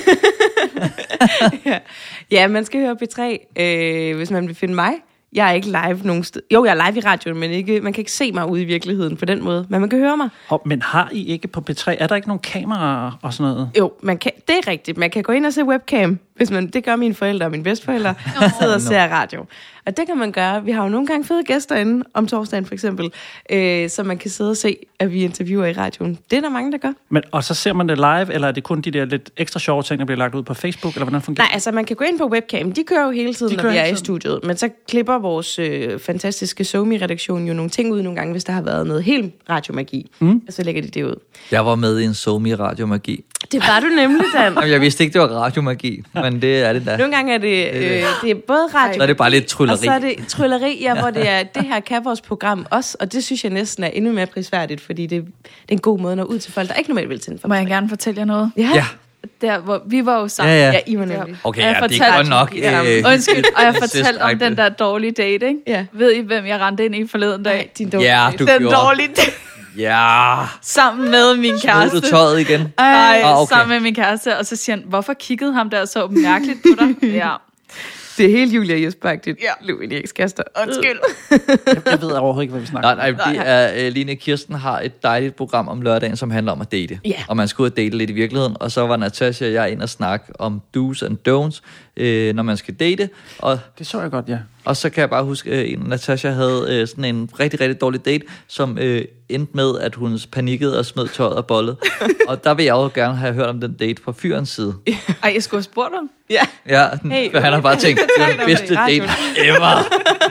ja. ja, man skal høre P tre, øh, hvis man vil finde mig. Jeg er ikke live nogen sted. Jo, jeg er live i radioen, men ikke, man kan ikke se mig ude i virkeligheden på den måde. Men man kan høre mig. Oh, men har I ikke på P tre? Er der ikke nogen kameraer og sådan noget? Jo, man kan, det er rigtigt. Man kan gå ind og se webcam. Hvis man, det gør mine forældre og mine bedsteforældre. Og sidder og ser radio. Og det kan man gøre. Vi har jo nogle gange fede gæster inde, om torsdagen for eksempel, øh, så man kan sidde og se, at vi interviewer i radioen. Det er der mange, der gør. Men, og så ser man det live, eller er det kun de der lidt ekstra sjove ting, der bliver lagt ud på Facebook, eller hvordan fungerer det? Nej, altså man kan gå ind på webcam. De kører jo hele tiden, når vi er i studiet. Men så klipper vores øh, fantastiske SoMe-redaktion jo nogle ting ud nogle gange, hvis der har været noget helt radiomagi. Mm. Og så lægger de det ud. Jeg var med i en SoMe-radiomagi. Det var du nemlig, Dan. Jamen, jeg vidste ikke, det var radiomagi, men det er det da. Nogle gange er det, øh, det er både radio... Så er det bare lidt trylleri. Og så er det trylleri, ja, hvor det er, det her kan vores program også, og det synes jeg næsten er endnu mere prisværdigt, fordi det, det er en god måde at nå ud til folk, der ikke normalt vil tænde for. Må jeg gerne fortælle jer noget? Ja. ja. Der, hvor vi var jo sammen. Ja, ja. Ja, I var nemlig. Okay, Og jeg ja, det er fortalte- godt nok. Ja, øh, undskyld, og jeg incest- fortalte om den der dårlige date, ikke? Ja. Ved I, hvem jeg rendte ind i forleden dag? Ej, din dårlige Ja, date. du Den gjorde. dårlige date. Ja. Sammen med min Smed kæreste. du tøjet igen? Ej, Ah, okay. sammen med min kæreste. Og så siger han, hvorfor kiggede ham der så mærkeligt på dig? Ja. Det er helt Julia Jesper-agtigt. Ja. Louis ekskaster. Undskyld. Jeg, jeg ved overhovedet ikke, hvad vi snakker Nej, nej, det er, uh, Line Kirsten har et dejligt program om lørdagen, som handler om at date. Ja. Og man skal ud og date lidt i virkeligheden. Og så var Natasha og jeg ind og snakke om do's and don'ts, øh, når man skal date. Og, Det så jeg godt, ja. og så kan jeg bare huske, at øh, Natasha havde øh, sådan en rigtig, rigtig dårlig date, som øh, endte med, at hun panikkede og smed tøjet og bollet. Og der vil jeg jo gerne have hørt om den date fra fyrens side. Ej, jeg skulle have spurgt ham. Ja. Ja, Hey, for han har bare tænkt, det er den bedste date ever.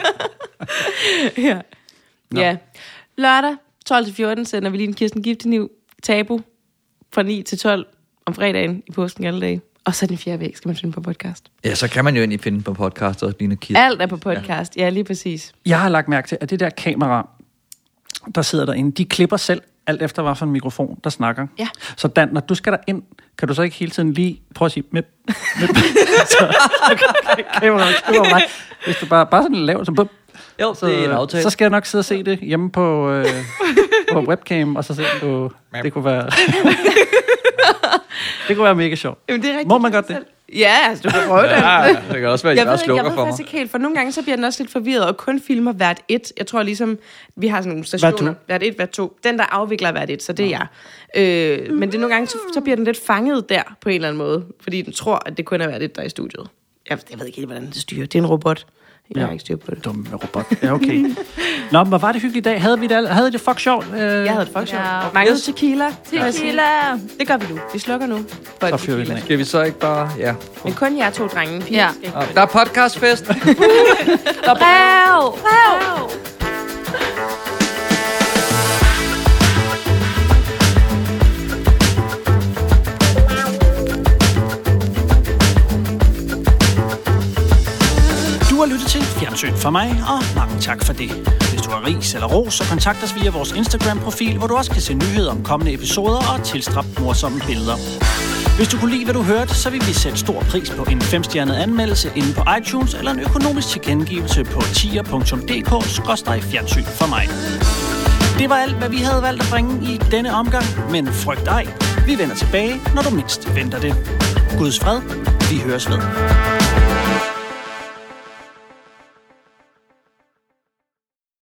ja. ja. Lørdag tolv til fjorten sender vi lige en Kirsten Giftekniv Tabu fra ni til tolv om fredagen i påsken alle dage. Og så den fjerde væg skal man finde på podcast. Ja, så kan man jo egentlig finde på podcast og Line Kirsten. Alt er på podcast. Ja, ja lige præcis. Jeg har lagt mærke til, at det der kamera, der sidder derinde, de klipper selv, alt efter hvad for en mikrofon, der snakker. Ja. Så Dan, når du skal derind, kan du så ikke hele tiden lige prøve at sige med, med så, så kameraet klipper mig. Hvis du bare, bare sådan lavt, så, Jo, så, det er en aftale. så skal jeg nok sidde og se det hjemme på, øh, på webcam, og så se, om du, det kunne være... Det kunne være mega sjovt. Jamen, det er rigtig Må man godt det? Ja, altså, du kan prøve det. Ja, det kan også være, at jeg I bare ved, ikke, slukker jeg ved for mig. faktisk ikke helt, for nogle gange så bliver den også lidt forvirret, og kun filmer hvert et. Jeg tror ligesom, vi har sådan nogle stationer. to? Hvert et, hvert to. Den, der afvikler hvert et, så det er jeg. Øh, men det er nogle gange, så, så bliver den lidt fanget der, på en eller anden måde. Fordi den tror, at det kun er hvert et, der er i studiet. Jeg, jeg ved ikke helt, hvordan det styrer. Det er en robot. Jeg Ja. har ikke styr på det. Dumme robot. Ja, okay. Nå, men hvor var det hyggeligt i dag? Havde vi det, alle- havde det fuck sjovt? Øh, Jeg havde et fuck sjovt. Ja. Og mange tequila. Tequila. Det gør vi nu. Vi slukker nu. For Så et fyrer vi den tequila. af. Skal vi så ikke bare... Ja. Men kun jer to drenge. Piger Ja. skal ikke. Og der er podcastfest. Rev! Rev! Du har lyttet til Fjernsyn for mig, og mange tak for det. Hvis du har ris eller ros, så kontakt os via vores Instagram-profil, hvor du også kan se nyheder om kommende episoder og tilstrap morsomme billeder. Hvis du kunne lide, hvad du hørte, så vil vi sætte stor pris på en femstjernet anmeldelse inde på iTunes eller en økonomisk tilkendegivelse på tier punktum d k skråstreg fjernsyn for mig. Det var alt, hvad vi havde valgt at bringe i denne omgang, men frygt ej, vi vender tilbage, når du mindst venter det. Guds fred, vi høres ved.